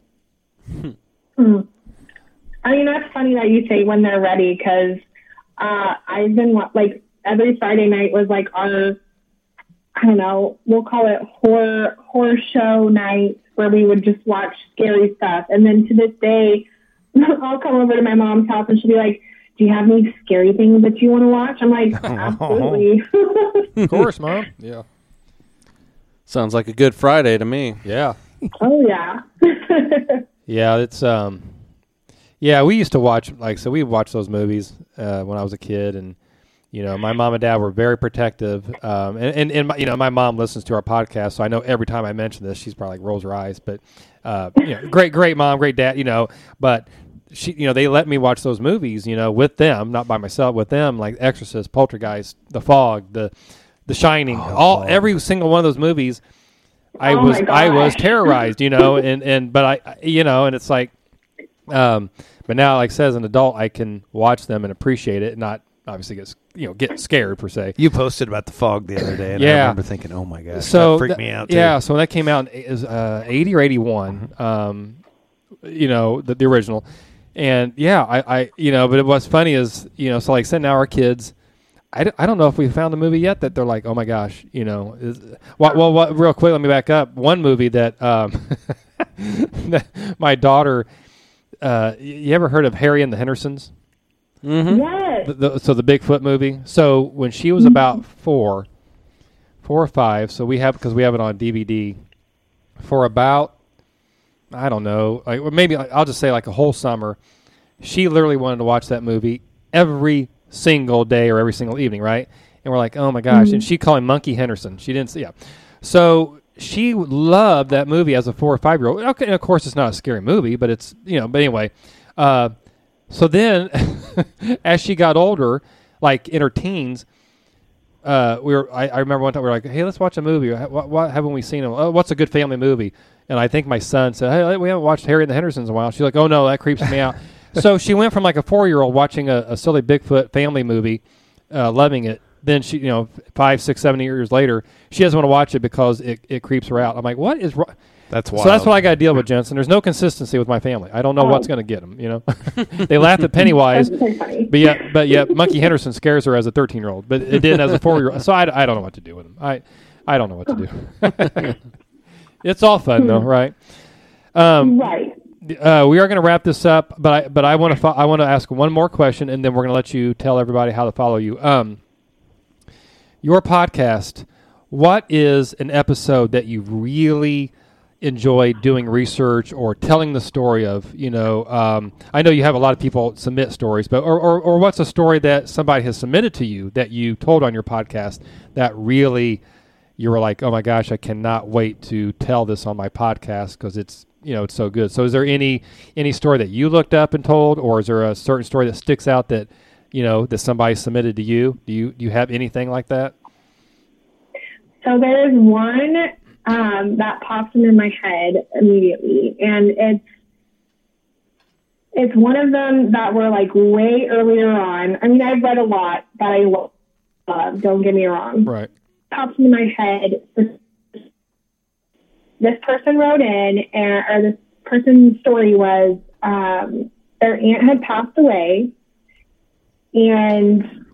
Speaker 5: That's funny that you say when they're ready, because I've been like, every Friday night was like our, I don't know, we'll call it horror show night, where we would just watch scary stuff. And then to this day, I'll come over to my mom's house and she'll be like, do you have any scary things that you want to watch? I'm like, absolutely.
Speaker 2: Of course, Mom. Yeah.
Speaker 4: Sounds like a good Friday to me.
Speaker 2: Yeah.
Speaker 5: Oh, yeah.
Speaker 2: Yeah, it's, we used to watch, we watched those movies when I was a kid, and my mom and dad were very protective, and my mom listens to our podcast, so I know every time I mention this, she's probably like rolls her eyes. But great mom, great dad, but she, they let me watch those movies, with them, not by myself, with them, like Exorcist, Poltergeist, The Fog, The Shining, every single one of those movies. I was terrorized, but and it's like, but now, like as an adult, I can watch them and appreciate it, and not obviously get scared per se.
Speaker 3: You posted about The Fog the other day, and I remember thinking, "Oh my gosh, that freaked me out." Too.
Speaker 2: Yeah, so when that came out, it was 80 or 81. The original, and I but it was funny is so like saying now our kids, I don't know if we found a movie yet that they're like, oh my real quick, let me back up. One movie that that my daughter, you ever heard of Harry and the Hendersons?
Speaker 5: Mm-hmm. Yes.
Speaker 2: So the Bigfoot movie. So when she was about 4 or 5, so because we have it on DVD for about, I don't know, maybe I'll just say like a whole summer. She literally wanted to watch that movie every single day or every single evening, right? And we're like, oh my gosh! And she called him Monkey Henderson. She didn't see, yeah. So she loved that movie as a 4 or 5-year-old. Okay, of course it's not a scary movie, but it's But anyway, so then as she got older, like in her teens, I remember one time we were like, hey, let's watch a movie. What haven't we seen? What's a good family movie? And I think my son said, hey, we haven't watched Harry and the Hendersons in a while. She's like, oh no, that creeps me out. So she went from like a 4-year-old watching a silly Bigfoot family movie, loving it. Then she, 5, 6, 7 years later, she doesn't want to watch it because it creeps her out. I'm like, what is wrong?
Speaker 3: That's wild.
Speaker 2: So that's what I got to deal with, Jensen. There's no consistency with my family. I don't know what's going to get them. They laughed at Pennywise, but yet Monkey Henderson scares her as a 13-year-old, but it didn't as a 4-year-old. So I don't know what to do with them. I don't know what to do. It's all fun though, right?
Speaker 5: Right.
Speaker 2: We are going to wrap this up, but I want to ask one more question, and then we're going to let you tell everybody how to follow you. Your podcast. What is an episode that you really enjoyed doing research or telling the story of? I know you have a lot of people submit stories, but or what's a story that somebody has submitted to you that you told on your podcast that really you were like, oh my gosh, I cannot wait to tell this on my podcast because it's it's so good. So is there any story that you looked up and told, or is there a certain story that sticks out that that somebody submitted to you? Do you have anything like that?
Speaker 5: So there's one that pops into my head immediately. And it's one of them that were like way earlier on. I mean, I've read a lot that I love, don't get me wrong.
Speaker 2: Right.
Speaker 5: Pops into my head. This person wrote in, or this person's story was their aunt had passed away, and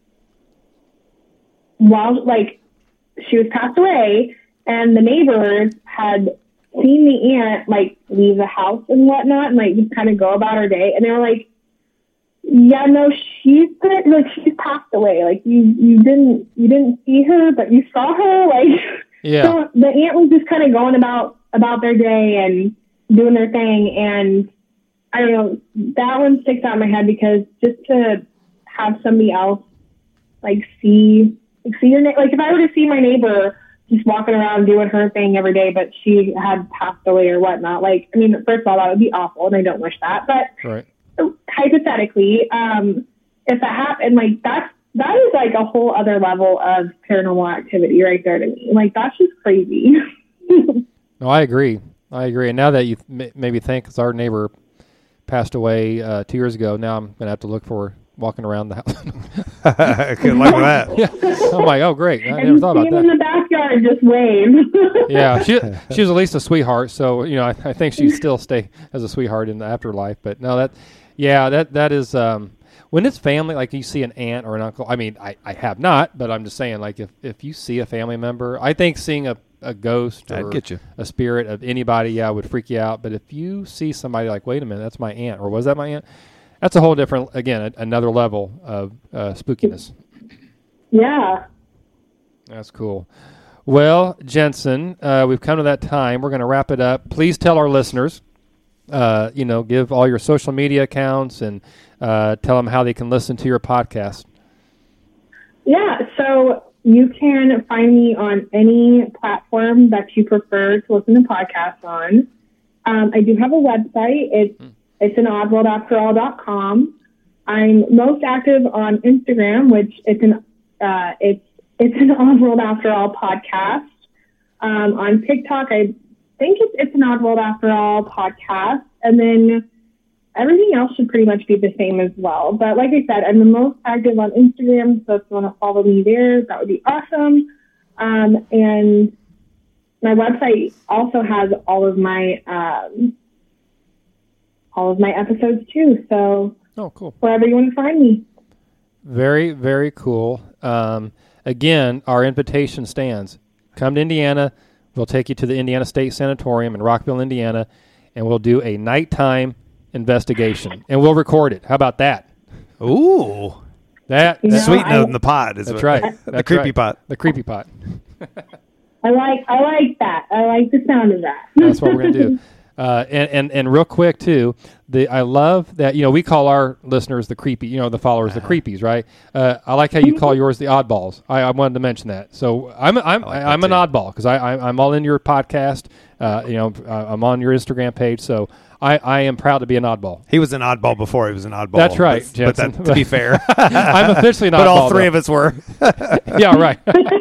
Speaker 5: while she was passed away, and the neighbors had seen the aunt leave the house and whatnot, and just kind of go about her day, and they were like, "Yeah, no, she's passed away. You didn't see her, but you saw her."
Speaker 2: Yeah.
Speaker 5: So the aunt was just kind of going about their day and doing their thing, and I don't know, that one sticks out in my head because just to have somebody else see your if I were to see my neighbor just walking around doing her thing every day, but she had passed away or whatnot, first of all, that would be awful, and I don't wish that. But
Speaker 2: right.
Speaker 5: Hypothetically, if that happened, that is a whole other level of paranormal activity right there to me. That's just crazy.
Speaker 2: No, I agree. And now that you maybe think, because our neighbor passed away 2 years ago, now I'm going to have to look for her walking around the house.
Speaker 3: Good luck with that.
Speaker 2: Yeah. I'm like, oh, great. I never thought about that.
Speaker 5: In the backyard, just wave.
Speaker 2: Yeah, she was at least a sweetheart, so I think she'd still stay as a sweetheart in the afterlife. But no, that is when it's family, you see an aunt or an uncle. I mean, I have not, but I'm just saying, if you see a family member, I think seeing a ghost or
Speaker 3: get you.
Speaker 2: a spirit of anybody, would freak you out. But if you see somebody wait a minute, that's my aunt, or was that my aunt? That's a whole different, again, another level of spookiness.
Speaker 5: Yeah.
Speaker 2: That's cool. Well, Jensen, we've come to that time. We're going to wrap it up. Please tell our listeners, give all your social media accounts and tell them how they can listen to your podcast. Yeah,
Speaker 5: so you can find me on any platform that you prefer to listen to podcasts on. I do have a website. It's an oddworldafterall.com. I'm most active on Instagram, which it's an Oddworld After All podcast. On TikTok, I think it's an Oddworld After All podcast, and then everything else should pretty much be the same as well. But like I said, I'm the most active on Instagram, so if you want to follow me there, that would be awesome. And my website also has all of my episodes too. So,
Speaker 2: oh, cool.
Speaker 5: Wherever you want to find me.
Speaker 2: Very, very cool. Again, our invitation stands. Come to Indiana. We'll take you to the Indiana State Sanatorium in Rockville, Indiana, and we'll do a nighttime investigation, and we'll record it. How about that?
Speaker 3: Ooh.
Speaker 2: That
Speaker 3: sweet note in the pot.
Speaker 2: That's right.
Speaker 3: The creepy pot.
Speaker 2: The creepy pot.
Speaker 5: I like that. I like the sound of that.
Speaker 2: That's what we're going to do. And real quick too, I love that we call our listeners the creepy, the followers the creepies, right? I like how you call yours the oddballs. I wanted to mention that. So I'm an oddball because I'm all in your podcast. I'm on your Instagram page, so I am proud to be an oddball.
Speaker 3: He was an oddball before he was an oddball.
Speaker 2: That's right,
Speaker 3: but to be fair,
Speaker 2: I'm officially an oddball.
Speaker 3: But all three of us were.
Speaker 2: Yeah, right.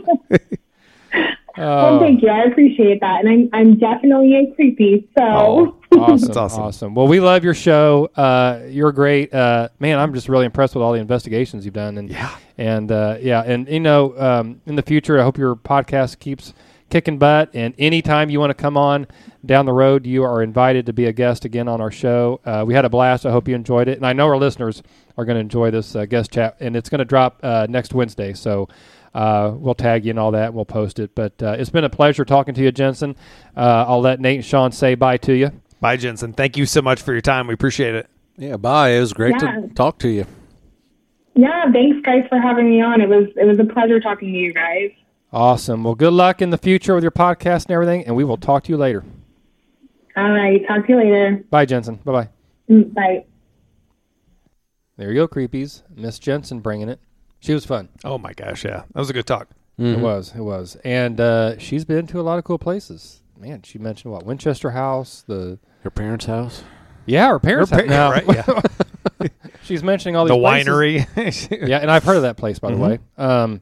Speaker 5: Well, thank you. I appreciate that. And I'm definitely a creepy. So
Speaker 2: awesome.
Speaker 3: That's awesome.
Speaker 2: Well, we love your show. You're great. Man, I'm just really impressed with all the investigations you've done. And in the future, I hope your podcast keeps kicking butt. And anytime you want to come on down the road, you are invited to be a guest again on our show. We had a blast. I hope you enjoyed it. And I know our listeners are going to enjoy this guest chat. And it's going to drop next Wednesday. So we'll tag you and all that, and we'll post it. But it's been a pleasure talking to you, Jensen. I'll let Nate and Sean say bye to you.
Speaker 3: Bye, Jensen. Thank you so much for your time. We appreciate it.
Speaker 4: Yeah, bye. It was great to talk to you.
Speaker 5: Yeah, thanks, guys, for having me on. It was a pleasure talking to you guys.
Speaker 2: Awesome. Well, good luck in the future with your podcast and everything, and we will talk to you later.
Speaker 5: All right. Talk to you later.
Speaker 2: Bye, Jensen. Bye-bye.
Speaker 5: Bye.
Speaker 2: There you go, creepies. Miss Jensen bringing it. She was fun.
Speaker 3: Oh, my gosh, yeah. That was a good talk.
Speaker 2: Mm-hmm. It was. And she's been to a lot of cool places. Man, she mentioned what? Winchester House,
Speaker 4: her parents' house?
Speaker 2: Yeah, her parents' house. No.
Speaker 3: Right, yeah.
Speaker 2: She's mentioning all these
Speaker 3: the
Speaker 2: places.
Speaker 3: winery.
Speaker 2: Yeah, and I've heard of that place, by the way.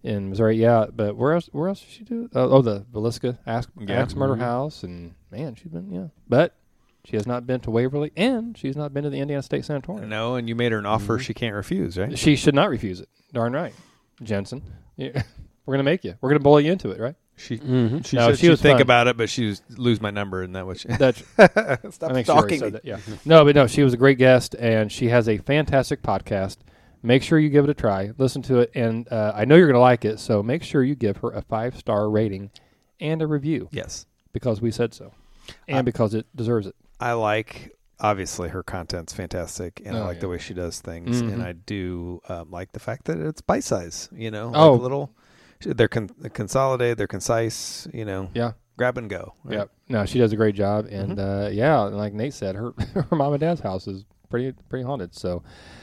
Speaker 2: in Missouri. Yeah, but where else does she do? The Villisca Axe Murder House, and man, she's been but she has not been to Waverly, and she's not been to the Indiana State Sanatorium.
Speaker 3: No, and you made her an offer she can't refuse, right?
Speaker 2: She should not refuse it. Darn right, Jensen. Yeah. We're gonna make you. We're gonna bully you into it, right?
Speaker 3: She
Speaker 2: No,
Speaker 3: said
Speaker 2: she was
Speaker 3: think
Speaker 2: fun.
Speaker 3: about it, but she was lose my number, and that was
Speaker 2: That's
Speaker 3: stop
Speaker 2: I think she already
Speaker 3: stalking
Speaker 2: said
Speaker 3: me.
Speaker 2: that. Yeah. No, she was a great guest, and she has a fantastic podcast. Make sure you give it a try. Listen to it, and I know you're going to like it, so make sure you give her a 5-star rating and a review.
Speaker 3: Yes,
Speaker 2: because we said so, and because it deserves it.
Speaker 3: I like, obviously, her content's fantastic, and I like the way she does things, and I do like the fact that it's bite size. Like little. They're consolidated. They're concise.
Speaker 2: Yeah.
Speaker 3: Grab and go. Right?
Speaker 2: Yeah. No, she does a great job, and like Nate said, her mom and dad's house is pretty haunted. So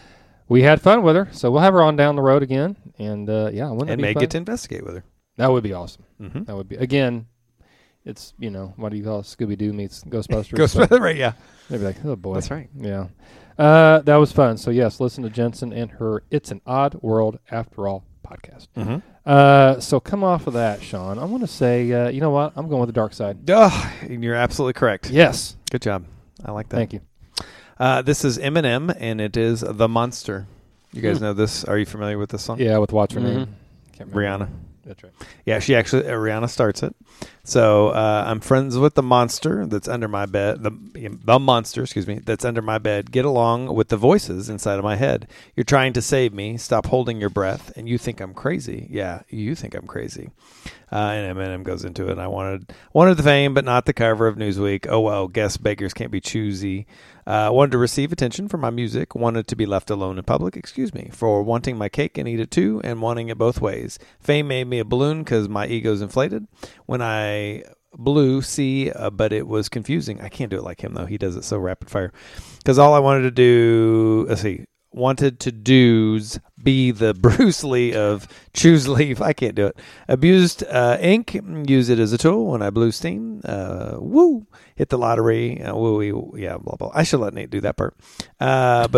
Speaker 2: we had fun with her. So we'll have her on down the road again, and wouldn't it be
Speaker 3: may
Speaker 2: fun?
Speaker 3: get to investigate with her.
Speaker 2: That would be awesome.
Speaker 3: Mm-hmm.
Speaker 2: That would be again. It's what do you call it? Scooby Doo meets Ghostbusters.
Speaker 3: Ghostbusters, right? Yeah.
Speaker 2: They'd be like, oh boy,
Speaker 3: That's right.
Speaker 2: Yeah. That was fun. So yes, listen to Jensen and her "It's an Odd World After All" podcast.
Speaker 3: Mm-hmm.
Speaker 2: So come off of that, Sean. I want to say, you know what? I'm going with the dark side.
Speaker 3: You're absolutely correct.
Speaker 2: Yes.
Speaker 3: Good job. I like that.
Speaker 2: Thank you.
Speaker 3: This is Eminem, and it is The Monster. You guys know this? Are you familiar with this song?
Speaker 2: Yeah, with what's her name? Can't remember.
Speaker 3: Rihanna.
Speaker 2: That's right.
Speaker 3: Yeah, she actually, Rihanna starts it. So I'm friends with the monster that's under my bed. The monster, that's under my bed. Get along with the voices inside of my head. You're trying to save me. Stop holding your breath. And you think I'm crazy. Yeah, you think I'm crazy. And Eminem goes into it. I wanted the fame, but not the cover of Newsweek. Oh, well, guess beggars can't be choosy. Wanted to receive attention for my music. Wanted to be left alone in public. Excuse me. For wanting my cake and eat it too, and wanting it both ways. Fame made me a balloon because my ego's inflated. When I blew, but it was confusing. I can't do it like him, though. He does it so rapid fire. Because all I wanted to do, wanted to do's be the Bruce Lee of choose leave. I can't do it. Abused ink, use it as a tool when I blew steam. Woo, hit the lottery. Woo, yeah, blah blah. I should let Nate do that part. But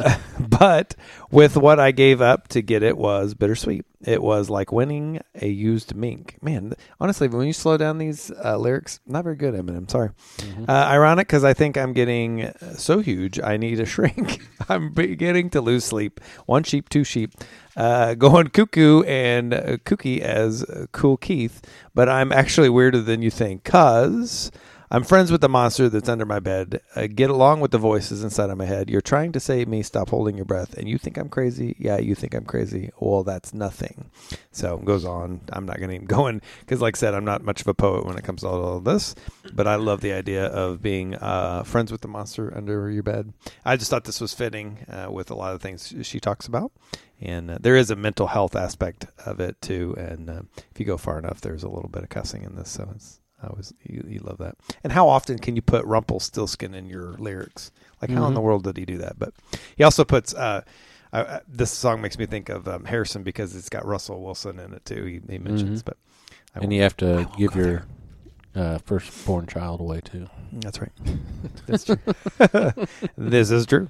Speaker 3: with what I gave up to get it was bittersweet. It was like winning a used mink. Man, honestly, when you slow down these lyrics, not very good, Eminem. Sorry. Ironic because I think I'm getting so huge, I need a shrink. I'm beginning to lose sleep. One sheep, two sheep. Going cuckoo and kooky as Cool Keith. But I'm actually weirder than you think because I'm friends with the monster that's under my bed. Get along with the voices inside of my head. You're trying to save me. Stop holding your breath. And you think I'm crazy? Yeah, you think I'm crazy. Well, that's nothing. So it goes on. I'm not going to even go in because, like I said, I'm not much of a poet when it comes to all of this. But I love the idea of being friends with the monster under your bed. I just thought this was fitting with a lot of things she talks about. And there is a mental health aspect of it, too. And if you go far enough, there's a little bit of cussing in this. So you love that. And how often can you put Rumpelstiltskin in your lyrics? Like, how in the world did he do that? But he also puts, this song makes me think of Harrison because it's got Russell Wilson in it, too. He mentions, but.
Speaker 4: And you have to give your firstborn child away, too.
Speaker 3: That's right. That's true. This is true.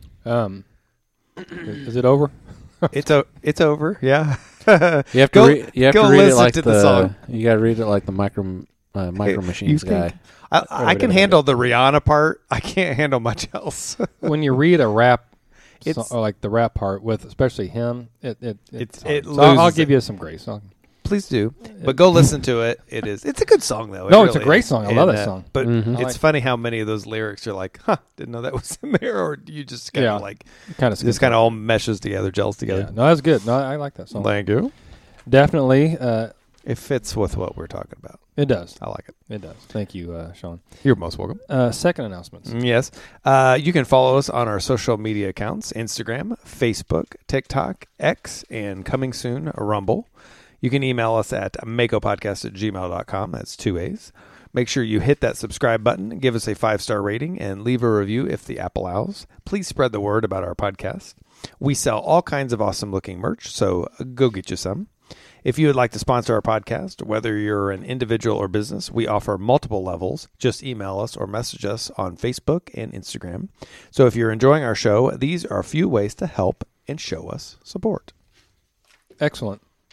Speaker 2: Is it over?
Speaker 3: It's over. Yeah.
Speaker 4: You have to read it like
Speaker 3: the song.
Speaker 4: You got to read it like the Micro Machines guy.
Speaker 3: I can handle the Rihanna part. I can't handle much else.
Speaker 2: When you read a rap, or like the rap part with especially him, it's hard. So I'll give you some grace.
Speaker 3: Please do, but go listen to it. It's a good song though.
Speaker 2: It's a great song. I love that song.
Speaker 3: But it's funny how many of those lyrics are like, didn't know that was in there, or you just kind of just kind of all meshes together, gels together.
Speaker 2: Yeah. No, that's good. No, I like that song.
Speaker 3: Thank you.
Speaker 2: Definitely.
Speaker 3: It fits with what we're talking about.
Speaker 2: It does.
Speaker 3: I like it.
Speaker 2: It does. Thank you, Sean.
Speaker 3: You're most welcome.
Speaker 2: Second announcements.
Speaker 3: Yes. You can follow us on our social media accounts, Instagram, Facebook, TikTok, X, and coming soon, Rumble. You can email us at makopodcast@gmail.com. That's 2 A's. Make sure you hit that subscribe button, give us a 5-star rating, and leave a review if the app allows. Please spread the word about our podcast. We sell all kinds of awesome-looking merch, so go get you some. If you would like to sponsor our podcast, whether you're an individual or business, we offer multiple levels. Just email us or message us on Facebook and Instagram. So if you're enjoying our show, these are a few ways to help and show us support.
Speaker 2: Excellent.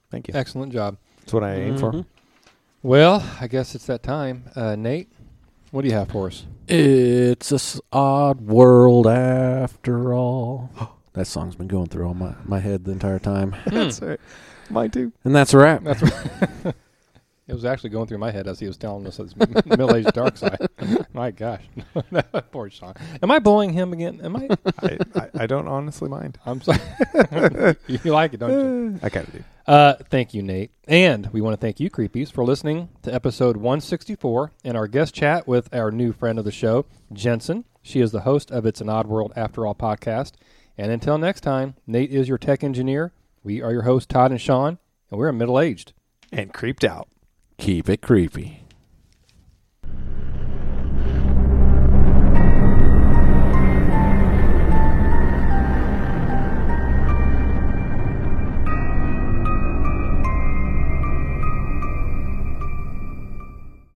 Speaker 3: Thank you.
Speaker 2: Excellent job.
Speaker 3: That's what I aim for.
Speaker 2: Well, I guess it's that time. Nate, what do you have for us?
Speaker 4: It's a odd world after all. That song's been going through all my head the entire time.
Speaker 3: That's right. Mine too.
Speaker 4: And that's a wrap.
Speaker 2: That's right. It was actually going through my head as he was telling us his middle-aged dark side. My gosh. Poor Sean. Am I bullying him again? Am I?
Speaker 3: I don't honestly mind.
Speaker 2: I'm sorry. You like it, don't you?
Speaker 3: I kind of do.
Speaker 2: Thank you, Nate. And we want to thank you, Creepies, for listening to episode 164 and our guest chat with our new friend of the show, Jensen. She is the host of It's an Odd World After All podcast. And until next time, Nate is your tech engineer. We are your hosts, Todd and Sean, and we're middle-aged.
Speaker 3: And creeped out.
Speaker 4: Keep it creepy.